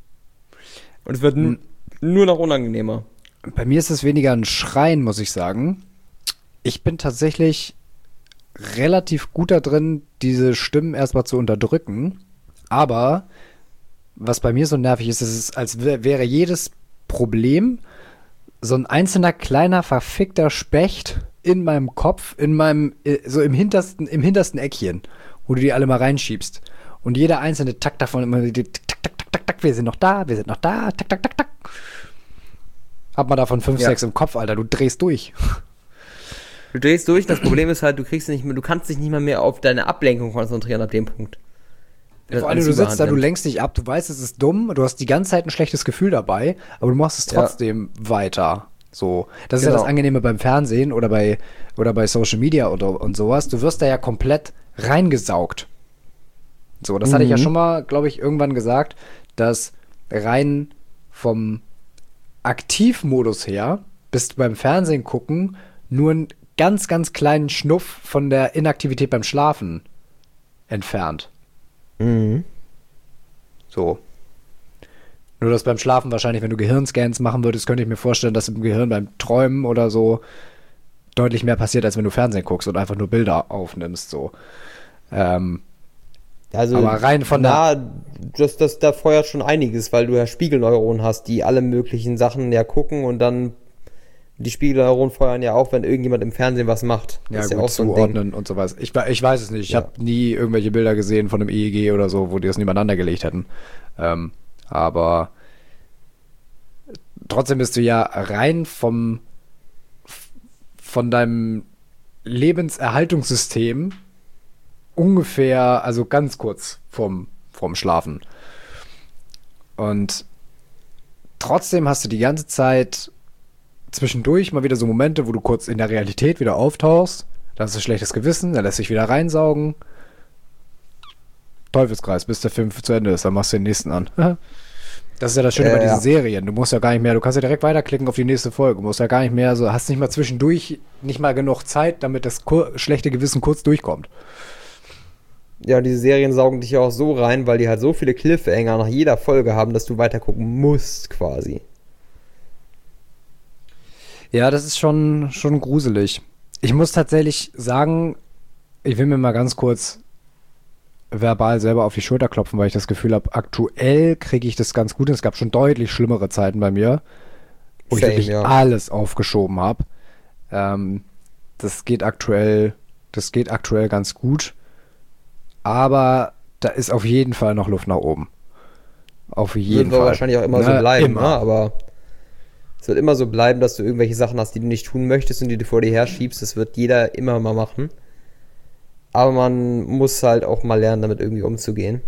Und es wird n- nur noch unangenehmer. Bei mir ist es weniger ein Schreien, muss ich sagen. Ich bin tatsächlich relativ gut da drin, diese Stimmen erstmal zu unterdrücken. Aber was bei mir so nervig ist, ist es, als wär, wäre jedes Problem so ein einzelner kleiner verfickter Specht in meinem Kopf, in meinem, so im hintersten, im hintersten Eckchen, wo du die alle mal reinschiebst. Und jeder einzelne Takt davon immer, die, tak, tak, tak, tak, tak, wir sind noch da, wir sind noch da, tak, tak, tak, tak. Hab mal davon fünf, Ja. sechs im Kopf, Alter, du drehst durch. Du drehst durch, das Problem ist halt, du kriegst nicht mehr, du kannst dich nicht mal mehr auf deine Ablenkung konzentrieren ab dem Punkt. Vor allem, du sitzt da, du lenkst dich ab, du weißt, es ist dumm, du hast die ganze Zeit ein schlechtes Gefühl dabei, aber du machst es trotzdem ja. weiter. So. Das ist Genau. ja das Angenehme beim Fernsehen oder bei, oder bei Social Media oder, und sowas. Du wirst da ja komplett reingesaugt. So, das mhm. hatte ich ja schon mal, glaube ich, irgendwann gesagt, dass rein vom Aktivmodus her bist du beim Fernsehen gucken nur einen ganz, ganz kleinen Schnuff von der Inaktivität beim Schlafen entfernt. Mhm. So. Nur, dass beim Schlafen wahrscheinlich, wenn du Gehirnscans machen würdest, könnte ich mir vorstellen, dass im Gehirn beim Träumen oder so deutlich mehr passiert, als wenn du Fernsehen guckst und einfach nur Bilder aufnimmst, so. Ähm, also, aber rein von na, der... das, das, da feuert schon einiges, weil du ja Spiegelneuronen hast, die alle möglichen Sachen ja gucken und dann die Spiegelneuronen feuern ja auch, wenn irgendjemand im Fernsehen was macht. Ja, das gut, ist ja auch so ein zuordnen Ding. und sowas. Ich, ich weiß es nicht. Ich Ja. habe nie irgendwelche Bilder gesehen von einem E E G oder so, wo die das nebeneinander gelegt hätten. Ähm, aber trotzdem bist du ja rein vom von deinem Lebenserhaltungssystem ungefähr, also ganz kurz vorm, vorm Schlafen. Und trotzdem hast du die ganze Zeit zwischendurch mal wieder so Momente, wo du kurz in der Realität wieder auftauchst. Da hast du schlechtes Gewissen, dann lässt sich wieder reinsaugen. Teufelskreis, bis der Film zu Ende ist, dann machst du den nächsten an. Das ist ja das Schöne Äh, bei diesen ja. Serien. Du musst ja gar nicht mehr, du kannst ja direkt weiterklicken auf die nächste Folge. Du musst ja gar nicht mehr, so hast nicht mal zwischendurch nicht mal genug Zeit, damit das kur- schlechte Gewissen kurz durchkommt. Ja, diese Serien saugen dich ja auch so rein, weil die halt so viele Cliffhanger nach jeder Folge haben, dass du weiter gucken musst, quasi. Ja, das ist schon, schon gruselig. Ich muss tatsächlich sagen, ich will mir mal ganz kurz verbal selber auf die Schulter klopfen, weil ich das Gefühl habe, aktuell kriege ich das ganz gut. Es gab schon deutlich schlimmere Zeiten bei mir, wo ich Same, wirklich ja. alles aufgeschoben habe. Ähm, das geht aktuell, das geht aktuell ganz gut. Aber da ist auf jeden Fall noch Luft nach oben. Auf jeden Wird Fall. wahrscheinlich auch immer Na, so bleiben, immer. ne? Aber es wird immer so bleiben, dass du irgendwelche Sachen hast, die du nicht tun möchtest und die du vor dir herschiebst. Das wird jeder immer mal machen. Aber man muss halt auch mal lernen, damit irgendwie umzugehen.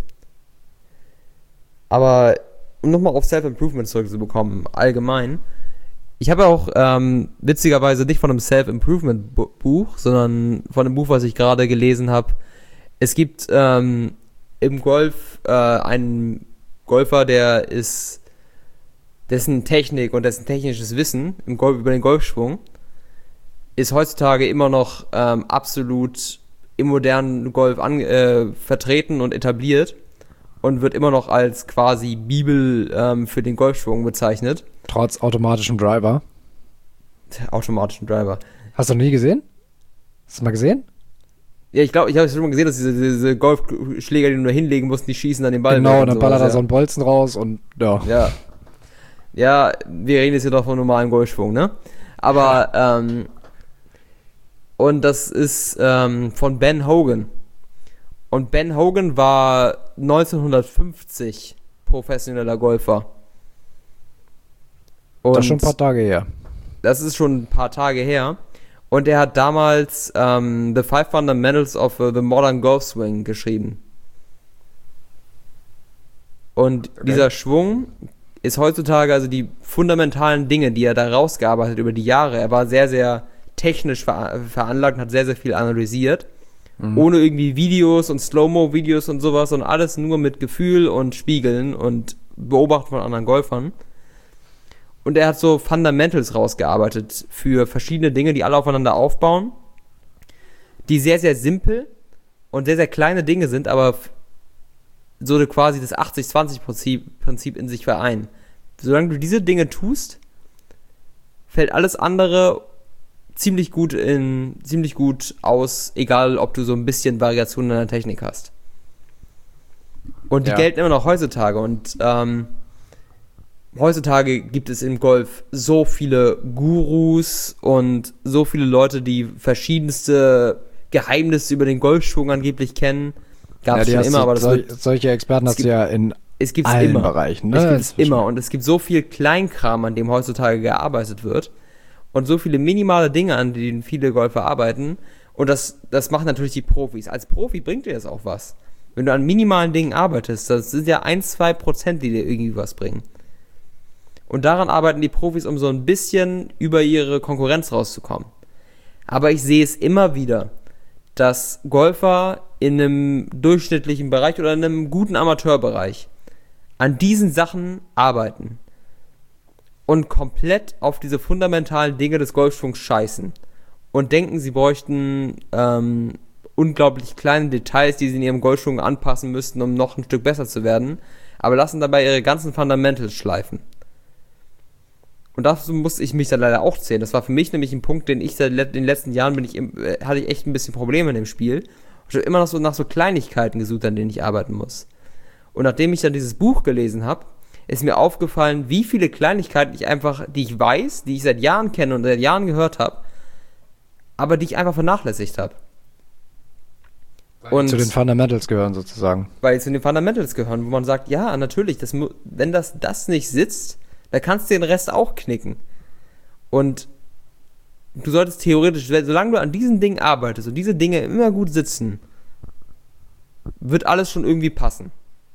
Aber um nochmal auf Self-Improvement zurückzubekommen, allgemein. Ich habe auch ähm, witzigerweise nicht von einem Self-Improvement-Buch, sondern von einem Buch, was ich gerade gelesen habe. Es gibt ähm, im Golf äh, einen Golfer, der ist, dessen Technik und dessen technisches Wissen im Golf, über den Golfschwung ist heutzutage immer noch ähm, absolut im modernen Golf an, äh, vertreten und etabliert und wird immer noch als quasi Bibel ähm, für den Golfschwung bezeichnet. Trotz automatischem Driver. Automatischen Driver. Hast du noch nie gesehen? Hast du mal gesehen? Ja, ich glaube, ich habe schon mal gesehen, dass diese, diese Golfschläger, die du nur hinlegen musst, die schießen an den Ball. Genau, weg und dann sowas, ballert ja. er so einen Bolzen raus und ja. Ja. Ja, wir reden jetzt hier doch von normalem Golfschwung, ne? Aber, ähm, und das ist ähm, von Ben Hogan. Und Ben Hogan war neunzehnhundertfünfzig professioneller Golfer. Und Das ist schon ein paar Tage her. das ist schon ein paar Tage her. Und er hat damals ähm, The Five Fundamentals of uh, the Modern Golf Swing geschrieben. Und Okay. dieser Schwung ist heutzutage, also die fundamentalen Dinge, die er da rausgearbeitet über die Jahre, er war sehr, sehr technisch ver veranlagt und hat sehr, sehr viel analysiert. Mhm. Ohne irgendwie Videos und Slow-Mo-Videos und sowas, und alles nur mit Gefühl und Spiegeln und Beobachten von anderen Golfern. Und er hat so Fundamentals rausgearbeitet für verschiedene Dinge, die alle aufeinander aufbauen, die sehr, sehr simpel und sehr, sehr kleine Dinge sind, aber so quasi das achtzig zwanzig Prinzip, Prinzip in sich vereinen. Solange du diese Dinge tust, fällt alles andere ziemlich gut in ziemlich gut aus, egal ob du so ein bisschen Variationen in der Technik hast. Und die Ja. gelten immer noch heutzutage. Und ähm, heutzutage gibt es im Golf so viele Gurus und so viele Leute, die verschiedenste Geheimnisse über den Golfschwung angeblich kennen. Gab es die schon hast immer, du- aber das sol wird, solche Experten hast du gibt- ja in es gibt's allen immer. Bereichen. Ne? Es gibt es Inzwischen. immer, und es gibt so viel Kleinkram, an dem heutzutage gearbeitet wird, und so viele minimale Dinge, an denen viele Golfer arbeiten, und das, das machen natürlich die Profis. Als Profi bringt dir das auch was. Wenn du an minimalen Dingen arbeitest, das sind ja ein, zwei Prozent, die dir irgendwie was bringen. Und daran arbeiten die Profis, um so ein bisschen über ihre Konkurrenz rauszukommen. Aber ich sehe es immer wieder, dass Golfer in einem durchschnittlichen Bereich oder in einem guten Amateurbereich an diesen Sachen arbeiten und komplett auf diese fundamentalen Dinge des Golfschwungs scheißen und denken, sie bräuchten ähm, unglaublich kleine Details, die sie in ihrem Golfschwung anpassen müssten, um noch ein Stück besser zu werden, aber lassen dabei ihre ganzen Fundamentals schleifen. Und dazu musste ich mich dann leider auch zählen. Das war für mich nämlich ein Punkt, den ich seit den letzten Jahren bin ich, äh, hatte ich echt ein bisschen Probleme in dem Spiel. Ich habe immer noch so nach so Kleinigkeiten gesucht, an denen ich arbeiten muss. Und nachdem ich dann dieses Buch gelesen habe, ist mir aufgefallen, wie viele Kleinigkeiten ich einfach, die ich weiß, die ich seit Jahren kenne und seit Jahren gehört habe, aber die ich einfach vernachlässigt habe. Und Zu den Fundamentals gehören sozusagen. weil sie zu den Fundamentals gehören, wo man sagt, ja, natürlich, das, mu- wenn das, das nicht sitzt, dann kannst du den Rest auch knicken. Und du solltest theoretisch, solange du an diesen Dingen arbeitest und diese Dinge immer gut sitzen, wird alles schon irgendwie passen.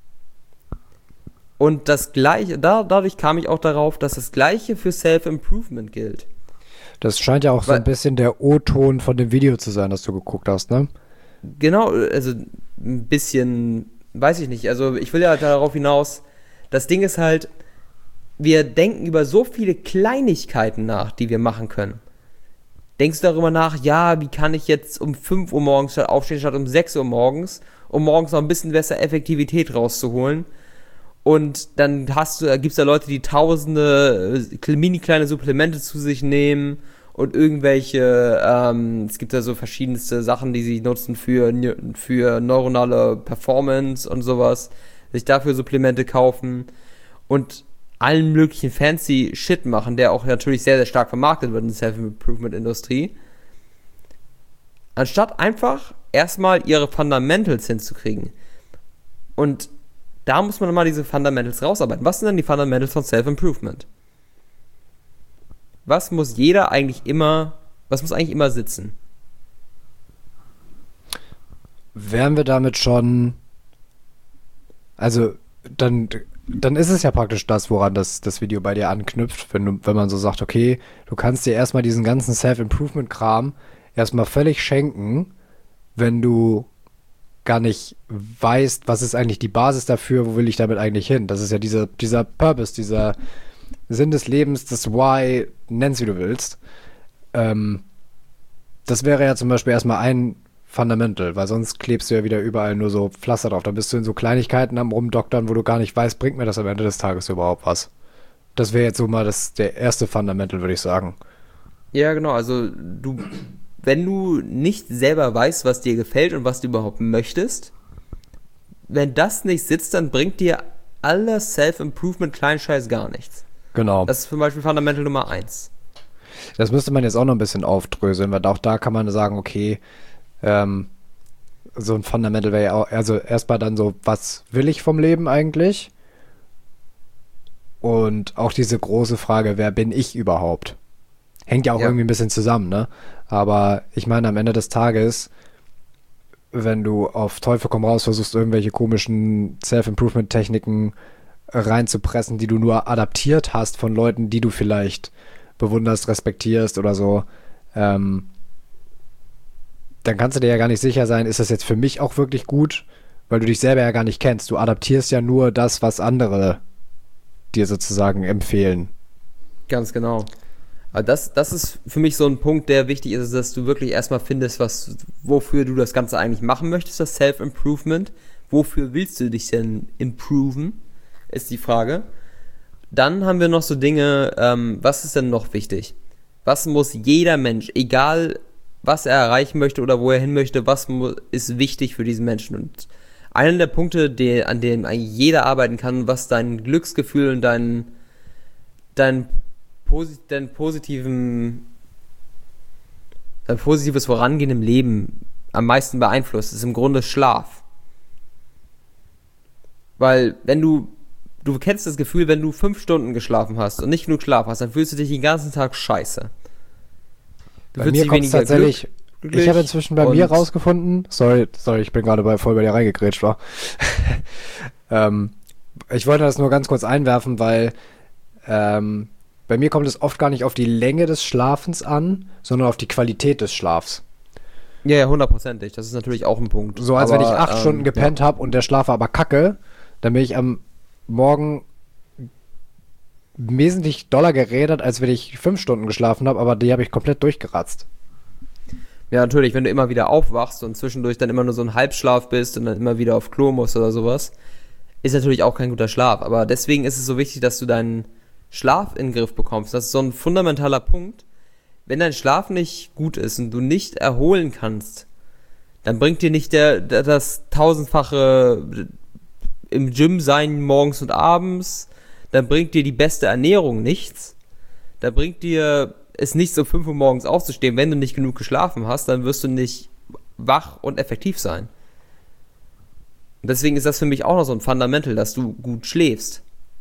Und das Gleiche, da, dadurch kam ich auch darauf, dass das Gleiche für Self-Improvement gilt. Das scheint ja auch so Weil- ein bisschen der O-Ton von dem Video zu sein, das du geguckt hast, ne? Genau, also ein bisschen, weiß ich nicht, also ich will ja darauf hinaus, das Ding ist halt, wir denken über so viele Kleinigkeiten nach, die wir machen können. Denkst du darüber nach, ja, wie kann ich jetzt um fünf Uhr morgens statt aufstehen, statt um sechs Uhr morgens, um morgens noch ein bisschen besser Effektivität rauszuholen? Und dann hast du, gibt es da Leute, die tausende äh, mini kleine Supplemente zu sich nehmen und irgendwelche, ähm, es gibt da so verschiedenste Sachen, die sie nutzen für, für neuronale Performance und sowas, sich dafür Supplemente kaufen und allen möglichen fancy Shit machen, der auch natürlich sehr, sehr stark vermarktet wird in der Self-Improvement-Industrie. Anstatt einfach erstmal ihre Fundamentals hinzukriegen. Und da muss man mal diese Fundamentals rausarbeiten. Was sind denn die Fundamentals von Self-Improvement? Was muss jeder eigentlich immer, was muss eigentlich immer sitzen? Wären wir damit schon, also dann, dann ist es ja praktisch das, woran das, das Video bei dir anknüpft, wenn du, wenn man so sagt, okay, du kannst dir erstmal diesen ganzen Self-Improvement-Kram erstmal völlig schenken, wenn du gar nicht weißt, was ist eigentlich die Basis dafür, wo will ich damit eigentlich hin? Das ist ja dieser, dieser Purpose, dieser Sinn des Lebens, das Why, nenn's wie du willst. Ähm, das wäre ja zum Beispiel erstmal ein Fundamental, weil sonst klebst du ja wieder überall nur so Pflaster drauf. Dann bist du in so Kleinigkeiten am Rumdoktern, wo du gar nicht weißt, bringt mir das am Ende des Tages überhaupt was. Das wäre jetzt so mal das, der erste Fundamental, würde ich sagen. Ja, genau, also du, wenn du nicht selber weißt, was dir gefällt und was du überhaupt möchtest, wenn das nicht sitzt, dann bringt dir aller Self-Improvement-Kleinscheiß gar nichts. Genau. Das ist zum Beispiel Fundamental Nummer eins. Das müsste man jetzt auch noch ein bisschen aufdröseln, weil auch da kann man sagen, okay, ähm, so ein Fundamental wäre ja auch, also erstmal dann so, was will ich vom Leben eigentlich? Und auch diese große Frage, wer bin ich überhaupt? Hängt ja auch Ja. irgendwie ein bisschen zusammen, ne? Aber ich meine, am Ende des Tages, wenn du auf Teufel komm raus versuchst, irgendwelche komischen Self-Improvement-Techniken reinzupressen, die du nur adaptiert hast von Leuten, die du vielleicht bewunderst, respektierst oder so, ähm, dann kannst du dir ja gar nicht sicher sein, ist das jetzt für mich auch wirklich gut, weil du dich selber ja gar nicht kennst. Du adaptierst ja nur das, was andere dir sozusagen empfehlen. Ganz genau. Aber das, das ist für mich so ein Punkt, der wichtig ist, dass du wirklich erstmal findest, was, wofür du das Ganze eigentlich machen möchtest, das Self-Improvement. Wofür willst du dich denn improven, ist die Frage. Dann haben wir noch so Dinge, ähm, was ist denn noch wichtig? Was muss jeder Mensch, egal was er erreichen möchte oder wo er hin möchte, was mu- ist wichtig für diesen Menschen? Und einer der Punkte, die, an dem eigentlich jeder arbeiten kann, was dein Glücksgefühl und dein, dein, posi- dein positiven, dein positives Vorangehen im Leben am meisten beeinflusst, ist im Grunde Schlaf. Weil wenn du, du kennst das Gefühl, wenn du fünf Stunden geschlafen hast und nicht genug Schlaf hast, dann fühlst du dich den ganzen Tag scheiße. Du Bei fühlst mir dich kommt es weniger tatsächlich, glück- ich habe inzwischen bei und- mir rausgefunden, sorry, sorry, ich bin gerade bei, voll bei dir reingegrätscht, war. ähm, ich wollte das nur ganz kurz einwerfen, weil ähm, bei mir kommt es oft gar nicht auf die Länge des Schlafens an, sondern auf die Qualität des Schlafs. Ja, ja, hundertprozentig. Das ist natürlich auch ein Punkt. So als Aber, wenn ich acht ähm, Stunden gepennt habe und der Schlaf war aber kacke, dann bin ich am Morgen wesentlich doller gerädert, als wenn ich fünf Stunden geschlafen habe, aber die habe ich komplett durchgeratzt. Ja, natürlich, wenn du immer wieder aufwachst und zwischendurch dann immer nur so ein Halbschlaf bist und dann immer wieder auf Klo musst oder sowas, ist natürlich auch kein guter Schlaf. Aber deswegen ist es so wichtig, dass du deinen Schlaf in den Griff bekommst. Das ist so ein fundamentaler Punkt. Wenn dein Schlaf nicht gut ist und du nicht erholen kannst, dann bringt dir nicht der, der das tausendfache im Gym sein morgens und abends, dann bringt dir die beste Ernährung nichts. Da bringt dir es nichts, um fünf Uhr morgens aufzustehen. Wenn du nicht genug geschlafen hast, dann wirst du nicht wach und effektiv sein. Und deswegen ist das für mich auch noch so ein Fundamental, dass du gut schläfst.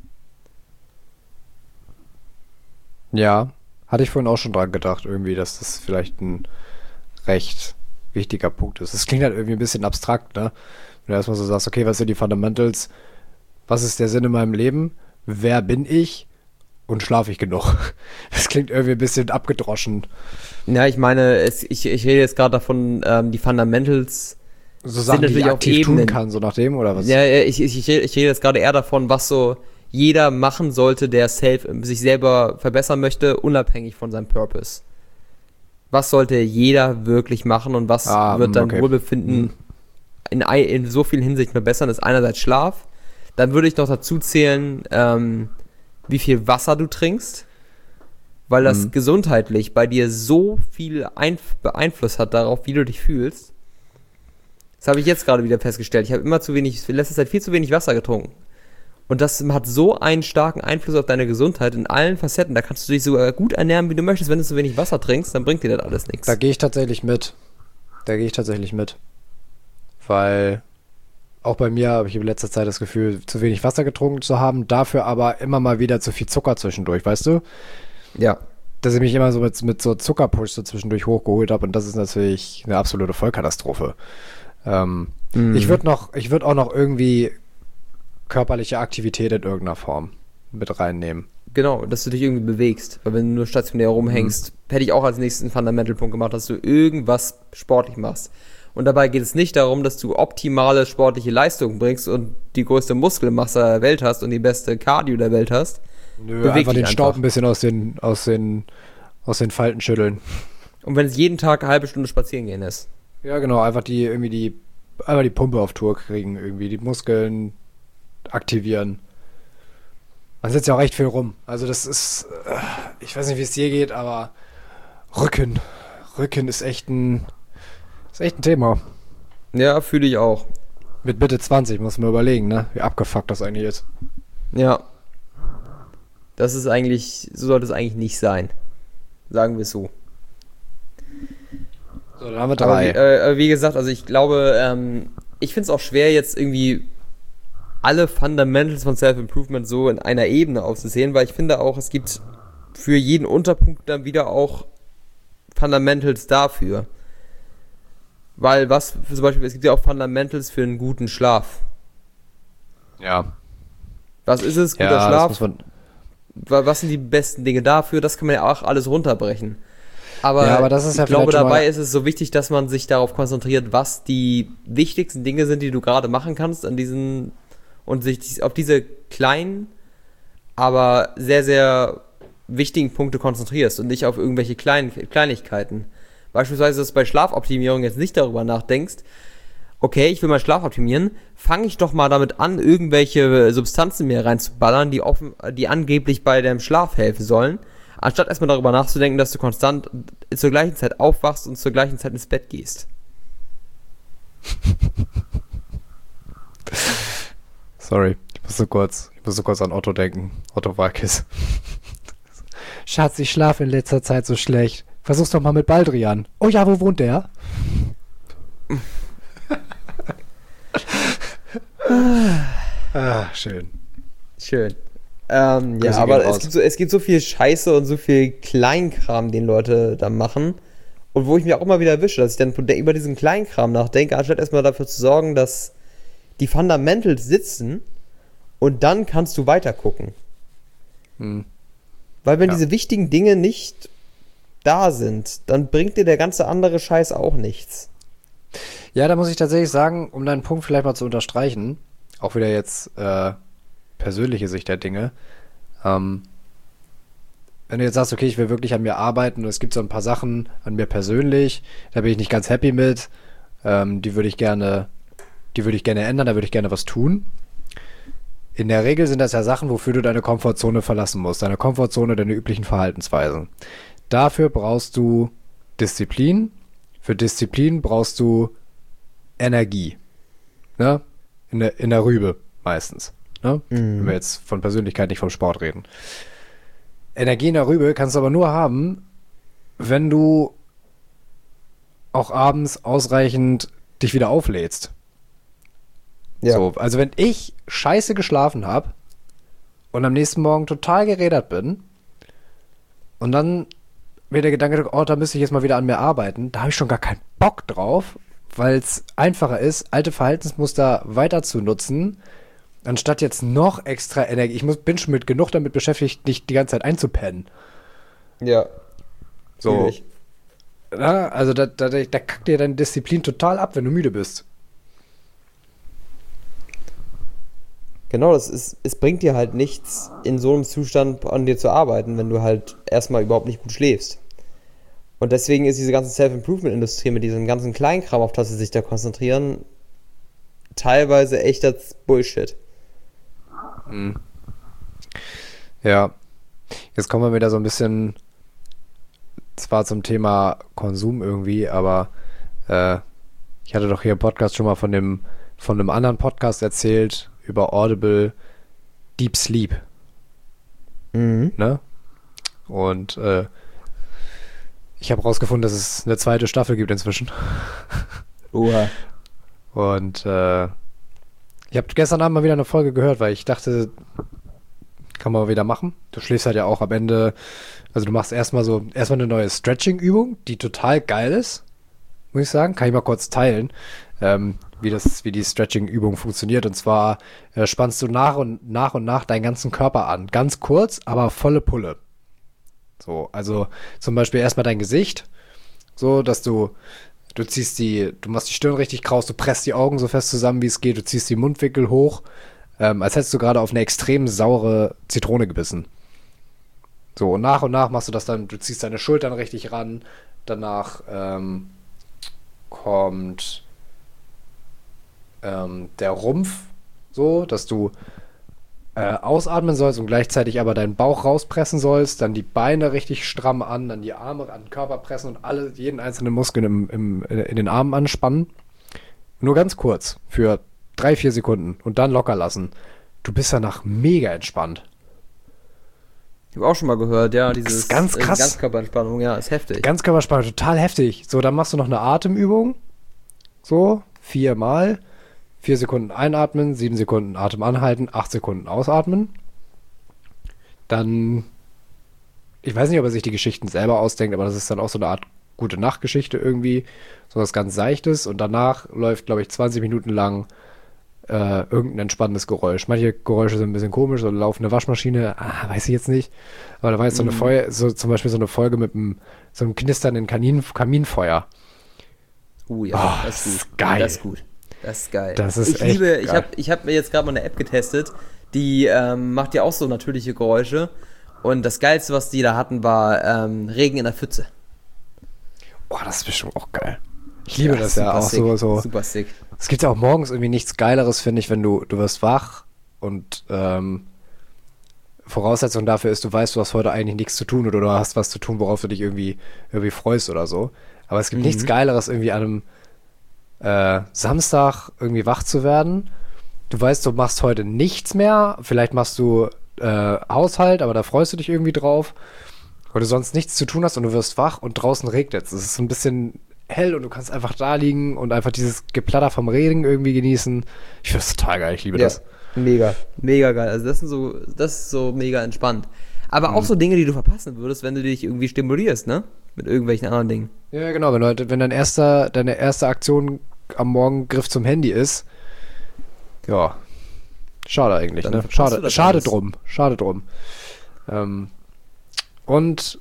Ja, hatte ich vorhin auch schon dran gedacht, irgendwie, dass das vielleicht ein recht wichtiger Punkt ist. Es klingt halt irgendwie ein bisschen abstrakt, ne? Wenn du erstmal so sagst, okay, was sind die Fundamentals? Was ist der Sinn in meinem Leben? Wer bin ich? Und schlafe ich genug? Das klingt irgendwie ein bisschen abgedroschen. Ja, ich meine, es, ich, ich rede jetzt gerade davon, ähm, die Fundamentals So Sachen, die ich natürlich auf aktiv tun Ebenen. kann, so nach dem, oder was? Ja, ja, ich, ich, ich, rede- ich rede jetzt gerade eher davon, was so jeder machen sollte, der self, sich selber verbessern möchte, unabhängig von seinem Purpose. Was sollte jeder wirklich machen und was Ah, wird dein okay. Wohlbefinden Mhm. in, ei- in so vielen Hinsichten verbessern? Das ist einerseits Schlaf. Dann würde ich noch dazu zählen, ähm, wie viel Wasser du trinkst, weil das Mhm. gesundheitlich bei dir so viel Einf- Einfluss hat darauf, wie du dich fühlst. Das habe ich jetzt gerade wieder festgestellt. Ich habe immer zu wenig, in letzter Zeit viel zu wenig Wasser getrunken. Und das hat so einen starken Einfluss auf deine Gesundheit in allen Facetten. Da kannst du dich sogar gut ernähren, wie du möchtest. Wenn du zu wenig Wasser trinkst, dann bringt dir das alles nichts. Da gehe ich tatsächlich mit. Da gehe ich tatsächlich mit. Weil auch bei mir habe ich in letzter Zeit das Gefühl, zu wenig Wasser getrunken zu haben, dafür aber immer mal wieder zu viel Zucker zwischendurch, weißt du? Ja. Dass ich mich immer so mit, mit so Zuckerpush so zwischendurch hochgeholt habe und das ist natürlich eine absolute Vollkatastrophe. Ähm, Mhm. Ich würde noch, ich würde auch noch irgendwie körperliche Aktivität in irgendeiner Form mit reinnehmen. Genau, dass du dich irgendwie bewegst. Weil wenn du nur stationär rumhängst, hätte ich auch als nächsten Fundamental-Punkt gemacht, dass du irgendwas sportlich machst. Und dabei geht es nicht darum, dass du optimale sportliche Leistungen bringst und die größte Muskelmasse der Welt hast und die beste Cardio der Welt hast. Nö, Beweg einfach dich den Staub einfach. ein bisschen aus den, aus den, aus den Falten schütteln. Und wenn es jeden Tag eine halbe Stunde spazieren gehen ist. Ja, genau, einfach die, irgendwie die, einfach die Pumpe auf Tour kriegen, irgendwie die Muskeln aktivieren. Man sitzt ja auch recht viel rum. Also das ist, äh, ich weiß nicht, wie es dir geht, aber Rücken, Rücken ist echt ein, ist echt ein Thema. Ja, fühle ich auch. Mit Mitte zwanzig muss man überlegen, ne, wie abgefuckt das eigentlich ist. Ja. Das ist eigentlich, so sollte es eigentlich nicht sein. Sagen wir es so. So, dann haben wir Aber wie, drei. äh, wie gesagt, also ich glaube, ähm, ich finde es auch schwer, jetzt irgendwie alle Fundamentals von Self-Improvement so in einer Ebene aufzusehen, weil ich finde auch, es gibt für jeden Unterpunkt dann wieder auch Fundamentals dafür. Weil was, für zum Beispiel, es gibt ja auch Fundamentals für einen guten Schlaf. Ja. Was ist es, guter Ja, das Schlaf? muss man, Wa- Was sind die besten Dinge dafür? Das kann man ja auch alles runterbrechen. Aber, Ja, aber das ist ich ja glaube, vielleicht schon dabei mal- ist es so wichtig, dass man sich darauf konzentriert, was die wichtigsten Dinge sind, die du gerade machen kannst an diesen und sich dies- auf diese kleinen, aber sehr, sehr wichtigen Punkte konzentrierst und nicht auf irgendwelche kleinen Kleinigkeiten. Beispielsweise, dass du bei Schlafoptimierung jetzt nicht darüber nachdenkst, okay, ich will meinen Schlaf optimieren, fange ich doch mal damit an, irgendwelche Substanzen mir reinzuballern, die, offen, die angeblich bei deinem Schlaf helfen sollen, anstatt erstmal darüber nachzudenken, dass du konstant zur gleichen Zeit aufwachst und zur gleichen Zeit ins Bett gehst. Sorry, ich muss so kurz, ich muss so kurz an Otto denken. Otto Walkes. Schatz, ich schlafe in letzter Zeit so schlecht. Versuch's doch mal mit Baldrian. Oh ja, wo wohnt der? Ah, schön. Schön. Ähm, ja, Grüße aber gehen es raus. gibt, so, es gibt so viel Scheiße und so viel Kleinkram, den Leute da machen. Und wo ich mich auch immer wieder erwische, dass ich dann über diesen Kleinkram nachdenke, anstatt erstmal dafür zu sorgen, dass die Fundamentals sitzen und dann kannst du weiter gucken. Hm. Weil wenn Ja. diese wichtigen Dinge nicht da sind, dann bringt dir der ganze andere Scheiß auch nichts. Ja, da muss ich tatsächlich sagen, um deinen Punkt vielleicht mal zu unterstreichen, auch wieder jetzt äh, persönliche Sicht der Dinge, ähm, wenn du jetzt sagst, okay, ich will wirklich an mir arbeiten und es gibt so ein paar Sachen an mir persönlich, da bin ich nicht ganz happy mit, ähm, die würde ich gerne, die würde ich gerne ändern, da würde ich gerne was tun. In der Regel sind das ja Sachen, wofür du deine Komfortzone verlassen musst, deine Komfortzone, deine üblichen Verhaltensweisen. Dafür brauchst du Disziplin, für Disziplin brauchst du Energie, ne? In der, in der Rübe meistens, ne? Mhm. Wenn wir jetzt von Persönlichkeit, nicht vom Sport reden. Energie in der Rübe kannst du aber nur haben, wenn du auch abends ausreichend dich wieder auflädst. Ja. So, also wenn ich scheiße geschlafen habe und am nächsten Morgen total gerädert bin und dann mir der Gedanke, oh, da müsste ich jetzt mal wieder an mir arbeiten, da habe ich schon gar keinen Bock drauf, weil es einfacher ist, alte Verhaltensmuster weiter zu nutzen, anstatt jetzt noch extra Energie. Ich muss, bin schon mit genug damit beschäftigt, nicht die ganze Zeit einzupennen. Ja. So. Fühl ich. Ja, also da, da, da kackt dir deine Disziplin total ab, wenn du müde bist. Genau, das ist, es bringt dir halt nichts, in so einem Zustand an dir zu arbeiten, wenn du halt erstmal überhaupt nicht gut schläfst. Und deswegen ist diese ganze Self-Improvement-Industrie mit diesem ganzen Kleinkram, auf das sie sich da konzentrieren, teilweise echt das Bullshit. Ja, jetzt kommen wir wieder so ein bisschen zwar zum Thema Konsum irgendwie, aber äh, ich hatte doch hier im Podcast schon mal von dem von einem anderen Podcast erzählt über Audible Deep Sleep, Mhm. ne? Und äh, ich habe rausgefunden, dass es eine zweite Staffel gibt inzwischen. Oha. Und äh, Ich habe gestern Abend mal wieder eine Folge gehört, weil ich dachte, kann man wieder machen. Du schläfst halt ja auch am Ende, also du machst erstmal so, erstmal eine neue Stretching-Übung, die total geil ist, muss ich sagen. Kann ich mal kurz teilen, ähm, wie das, wie die Stretching-Übung funktioniert. Und zwar äh, spannst du nach und nach und nach deinen ganzen Körper an. Ganz kurz, aber volle Pulle. So, also zum Beispiel erstmal dein Gesicht, so, dass du, du ziehst die, du machst die Stirn richtig kraus, du presst die Augen so fest zusammen, wie es geht, du ziehst die Mundwinkel hoch, ähm, als hättest du gerade auf eine extrem saure Zitrone gebissen. So, und nach und nach machst du das dann, du ziehst deine Schultern richtig ran, danach ähm, kommt ähm, der Rumpf, so, dass du äh, ausatmen sollst und gleichzeitig aber deinen Bauch rauspressen sollst, dann die Beine richtig stramm an, dann die Arme an den Körper pressen und alle, jeden einzelnen Muskeln im, im, in den Armen anspannen. Nur ganz kurz, für drei, vier Sekunden und dann locker lassen. Du bist danach mega entspannt. Ich habe auch schon mal gehört, ja, dieses Das ist ganz krass. Äh, Ganzkörperentspannung, ja, ist heftig. Ganzkörperspannung, total heftig. So, dann machst du noch eine Atemübung. So, viermal. Vier Sekunden einatmen, sieben Sekunden Atem anhalten, acht Sekunden ausatmen. Dann, ich weiß nicht, ob er sich die Geschichten selber ausdenkt, aber das ist dann auch so eine Art gute Nachtgeschichte irgendwie. So was ganz Seichtes. Und danach läuft, glaube ich, zwanzig Minuten lang äh, irgendein entspannendes Geräusch. Manche Geräusche sind ein bisschen komisch, so eine laufende Waschmaschine, ah, weiß ich jetzt nicht. Aber da war jetzt so eine Mhm. Folge, so zum Beispiel so eine Folge mit einem, so einem knisternden Kamin, Kaminfeuer. Uh, ja, Oh, das ist das gut. ist geil. Das ist gut. Das ist geil. Das ist ich echt liebe, ich geil. habe ich hab mir jetzt gerade mal eine App getestet, die ähm, macht ja auch so natürliche Geräusche. Und das Geilste, was die da hatten, war ähm, Regen in der Pfütze. Boah, das ist bestimmt auch geil. Ich liebe das ja super auch sick, so, so. Super sick. Es gibt ja auch morgens irgendwie nichts Geileres, finde ich, wenn du, du wirst wach und ähm, Voraussetzung dafür ist, du weißt, du hast heute eigentlich nichts zu tun oder du hast was zu tun, worauf du dich irgendwie, irgendwie freust oder so. Aber es gibt Mhm. nichts Geileres, irgendwie an einem äh, Samstag irgendwie wach zu werden. Du weißt, du machst heute nichts mehr. Vielleicht machst du äh, Haushalt, aber da freust du dich irgendwie drauf. Weil du sonst nichts zu tun hast und du wirst wach und draußen regnet es. Es ist so ein bisschen hell und du kannst einfach da liegen und einfach dieses Geplatter vom Regen irgendwie genießen. Ich finde das total geil, ich liebe Ja, das. mega, mega geil. Also das sind so, das ist so mega entspannt. Aber auch so Dinge, die du verpassen würdest, wenn du dich irgendwie stimulierst, ne? Mit irgendwelchen anderen Dingen. Ja, genau, wenn, du halt, wenn dein erster, deine erste Aktion am Morgen Griff zum Handy ist, ja, schade eigentlich, Dann ne? verpasst du Schade, das schade alles. drum, schade drum. Ähm, und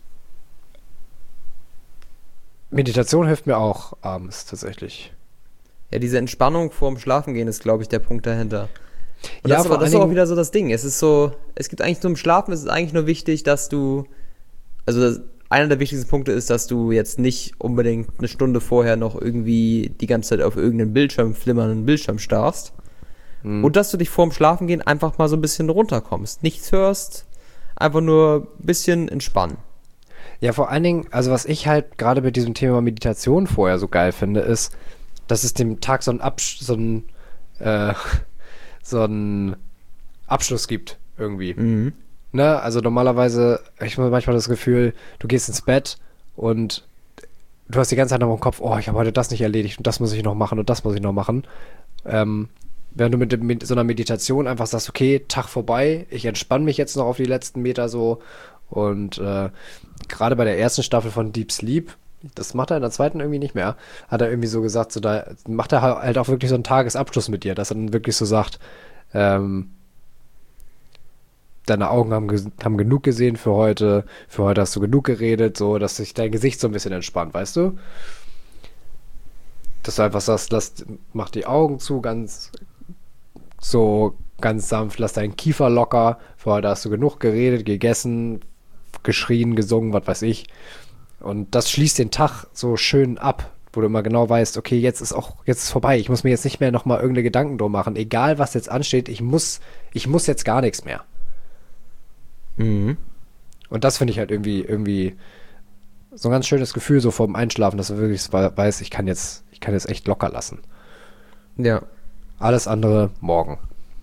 Meditation hilft mir auch abends tatsächlich. Ja, diese Entspannung vorm Schlafengehen ist, glaube ich, der Punkt dahinter. Und Ja, das ist vor aber das ist allen auch Dingen- wieder so das Ding. Es ist so, es gibt eigentlich zum Schlafen, es ist eigentlich nur wichtig, dass du, also das, einer der wichtigsten Punkte ist, dass du jetzt nicht unbedingt eine Stunde vorher noch irgendwie die ganze Zeit auf irgendeinen Bildschirm, flimmernden Bildschirm starrst. Mhm. Und dass du dich vorm Schlafengehen einfach mal so ein bisschen runterkommst. Nichts hörst, einfach nur ein bisschen entspannen. Ja, vor allen Dingen, also was ich halt gerade mit diesem Thema Meditation vorher so geil finde, ist, dass es dem Tag so einen Absch so einen, äh, so einen Abschluss gibt irgendwie. Mhm. Ne? Also normalerweise, ich habe manchmal das Gefühl, du gehst ins Bett und du hast die ganze Zeit noch im Kopf, oh, ich habe heute das nicht erledigt und das muss ich noch machen und das muss ich noch machen. Ähm, wenn du mit, dem- mit so einer Meditation einfach sagst, okay, Tag vorbei, ich entspanne mich jetzt noch auf die letzten Meter so und äh, gerade bei der ersten Staffel von Deep Sleep, das macht er in der zweiten irgendwie nicht mehr, hat er irgendwie so gesagt, so da macht er halt auch wirklich so einen Tagesabschluss mit dir, dass er dann wirklich so sagt, ähm, deine Augen haben, ges- haben genug gesehen für heute, für heute hast du genug geredet, so, dass sich dein Gesicht so ein bisschen entspannt, weißt du? Dass du einfach sagst, lass, mach die Augen zu, ganz so ganz sanft, lass deinen Kiefer locker, für heute hast du genug geredet, gegessen, geschrien, gesungen, was weiß ich. Und das schließt den Tag so schön ab, wo du immer genau weißt, okay, jetzt ist auch, jetzt ist vorbei, ich muss mir jetzt nicht mehr nochmal irgendeine Gedanken drum machen, egal was jetzt ansteht, ich muss, ich muss jetzt gar nichts mehr. Mhm. Und das finde ich halt irgendwie, irgendwie so ein ganz schönes Gefühl, so vorm Einschlafen, dass du wirklich so weißt, ich kann jetzt, ich kann jetzt echt locker lassen. Ja, Alles andere morgen.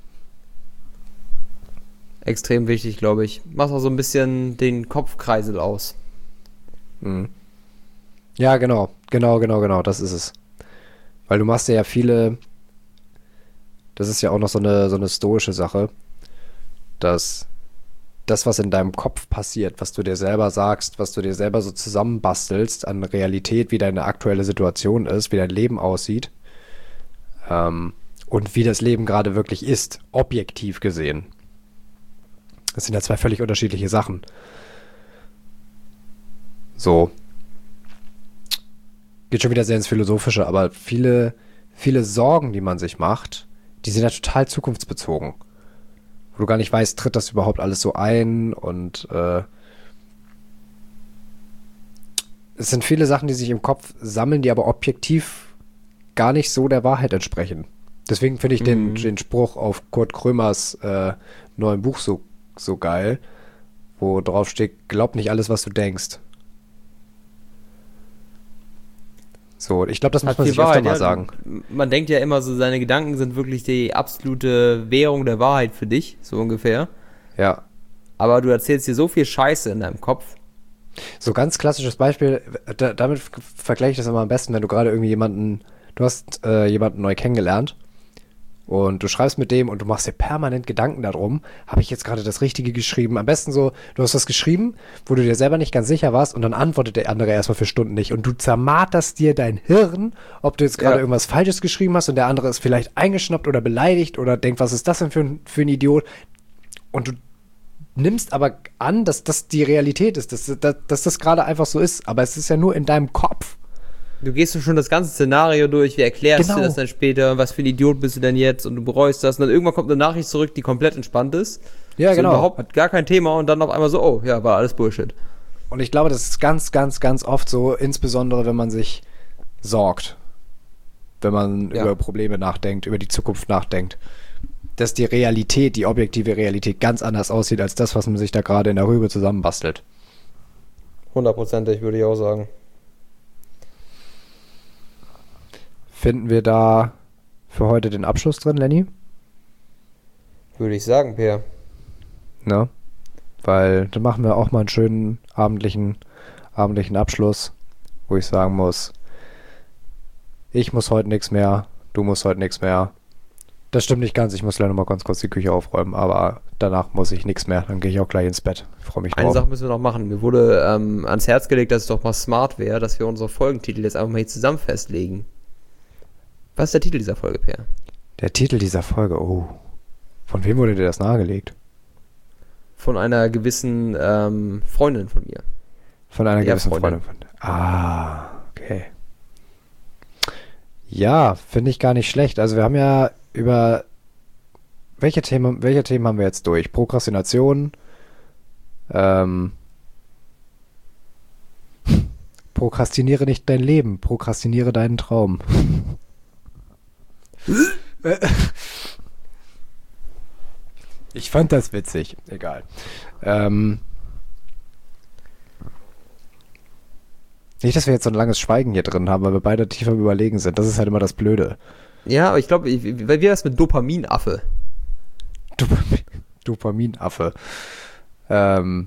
extrem wichtig, glaube ich. Machst auch so ein bisschen den Kopfkreisel aus. Mhm. Ja, genau, genau, genau, genau, das ist es. Weil du machst dir ja viele, das ist ja auch noch so eine, so eine stoische Sache, dass das, was in deinem Kopf passiert, was du dir selber sagst, was du dir selber so zusammenbastelst an Realität, wie deine aktuelle Situation ist, wie dein Leben aussieht, ähm, und wie das Leben gerade wirklich ist, objektiv gesehen. Das sind ja zwei völlig unterschiedliche Sachen. So. Geht schon wieder sehr ins Philosophische, aber viele, viele Sorgen, die man sich macht, die sind ja total zukunftsbezogen. Wo du gar nicht weißt, tritt das überhaupt alles so ein, und äh, es sind viele Sachen, die sich im Kopf sammeln, die aber objektiv gar nicht so der Wahrheit entsprechen. Deswegen finde ich den, Mhm. den Spruch auf Kurt Krömers äh, neuem Buch so, so geil, wo drauf steht, glaub nicht alles, was du denkst. So, ich glaube, das muss Hat man viel sich öfter Wahrheit, mal ja. sagen. Man denkt ja immer so, seine Gedanken sind wirklich die absolute Währung der Wahrheit für dich, so ungefähr. Ja. Aber du erzählst dir so viel Scheiße in deinem Kopf. So ganz klassisches Beispiel, da, damit f- vergleiche ich das immer am besten, wenn du gerade irgendwie jemanden, du hast äh, jemanden neu kennengelernt und du schreibst mit dem und du machst dir permanent Gedanken darum, habe ich jetzt gerade das Richtige geschrieben? Am besten so, du hast was geschrieben, wo du dir selber nicht ganz sicher warst, und dann antwortet der andere erstmal für Stunden nicht, und du zermarterst dir dein Hirn, ob du jetzt gerade Ja. irgendwas Falsches geschrieben hast und der andere ist vielleicht eingeschnappt oder beleidigt oder denkt, was ist das denn für ein, für ein Idiot? Und du nimmst aber an, dass das die Realität ist, dass, dass, dass das gerade einfach so ist, aber es ist ja nur in deinem Kopf. Du gehst schon das ganze Szenario durch, wie erklärst Genau. du das dann später, was für ein Idiot bist du denn jetzt, und du bereust das, und dann irgendwann kommt eine Nachricht zurück, die komplett entspannt ist. Ja, so genau. Überhaupt gar kein Thema, und dann auf einmal so, oh, ja, war alles Bullshit. Und ich glaube, das ist ganz, ganz, ganz oft so, insbesondere wenn man sich sorgt, wenn man Ja. über Probleme nachdenkt, über die Zukunft nachdenkt, dass die Realität, die objektive Realität ganz anders aussieht als das, was man sich da gerade in der Rübe zusammenbastelt. Hundertprozentig, würde ich auch sagen. Finden wir da für heute den Abschluss drin, Lenny? Würde ich sagen, Per. Ne? Weil dann machen wir auch mal einen schönen abendlichen, abendlichen Abschluss, wo ich sagen muss, ich muss heute nichts mehr, du musst heute nichts mehr. Das stimmt nicht ganz, ich muss leider noch mal ganz kurz die Küche aufräumen, aber danach muss ich nichts mehr, dann gehe ich auch gleich ins Bett. Ich freue mich Eine drauf. Sache müssen wir noch machen. Mir wurde ähm, ans Herz gelegt, dass es doch mal smart wäre, dass wir unsere Folgentitel jetzt einfach mal hier zusammen festlegen. Was ist der Titel dieser Folge, Per? Der Titel dieser Folge, oh. Von wem wurde dir das nahegelegt? Von einer gewissen ähm, Freundin von mir. Von einer Ja, gewissen Freundin. Freundin. Von, ah, okay. Ja, finde ich gar nicht schlecht. Also wir haben ja über welche Themen, welche Themen haben wir jetzt durch? Prokrastination, ähm, prokrastiniere nicht dein Leben, prokrastiniere deinen Traum. Ich fand das witzig. Egal. Ähm, nicht, dass wir jetzt so ein langes Schweigen hier drin haben, weil wir beide tief am Überlegen sind. Das ist halt immer das Blöde. Ja, aber ich glaube, wie wäre das mit Dopaminaffe? Dopamin, Dopaminaffe. Ähm,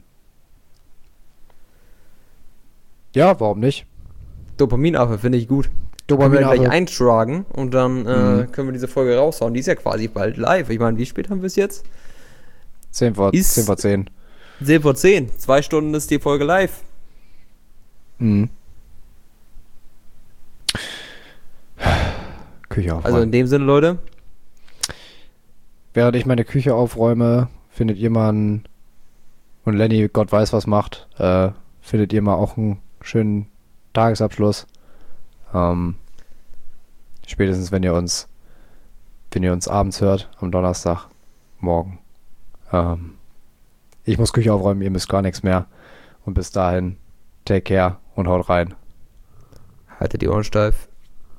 ja, warum nicht? Dopaminaffe finde ich gut. Können wir Dopaminaffe. gleich eintragen und dann äh, Mhm. können wir diese Folge raushauen. Die ist ja quasi bald live. Ich meine, wie spät haben wir es jetzt? zehn vor, Ist- zehn vor zehn. zehn vor zehn. Zwei Stunden ist die Folge live. Mhm. Küche aufräumen. Also in dem Sinne, Leute, Während ich meine Küche aufräume, findet ihr mal einen, und Lenny, Gott weiß was macht, äh, findet ihr mal auch einen schönen Tagesabschluss. Ähm, spätestens wenn ihr uns, wenn ihr uns abends hört, am Donnerstag, morgen. Ähm, ich muss Küche aufräumen, ihr müsst gar nichts mehr. Und bis dahin, take care und haut rein. haltet die Ohren steif.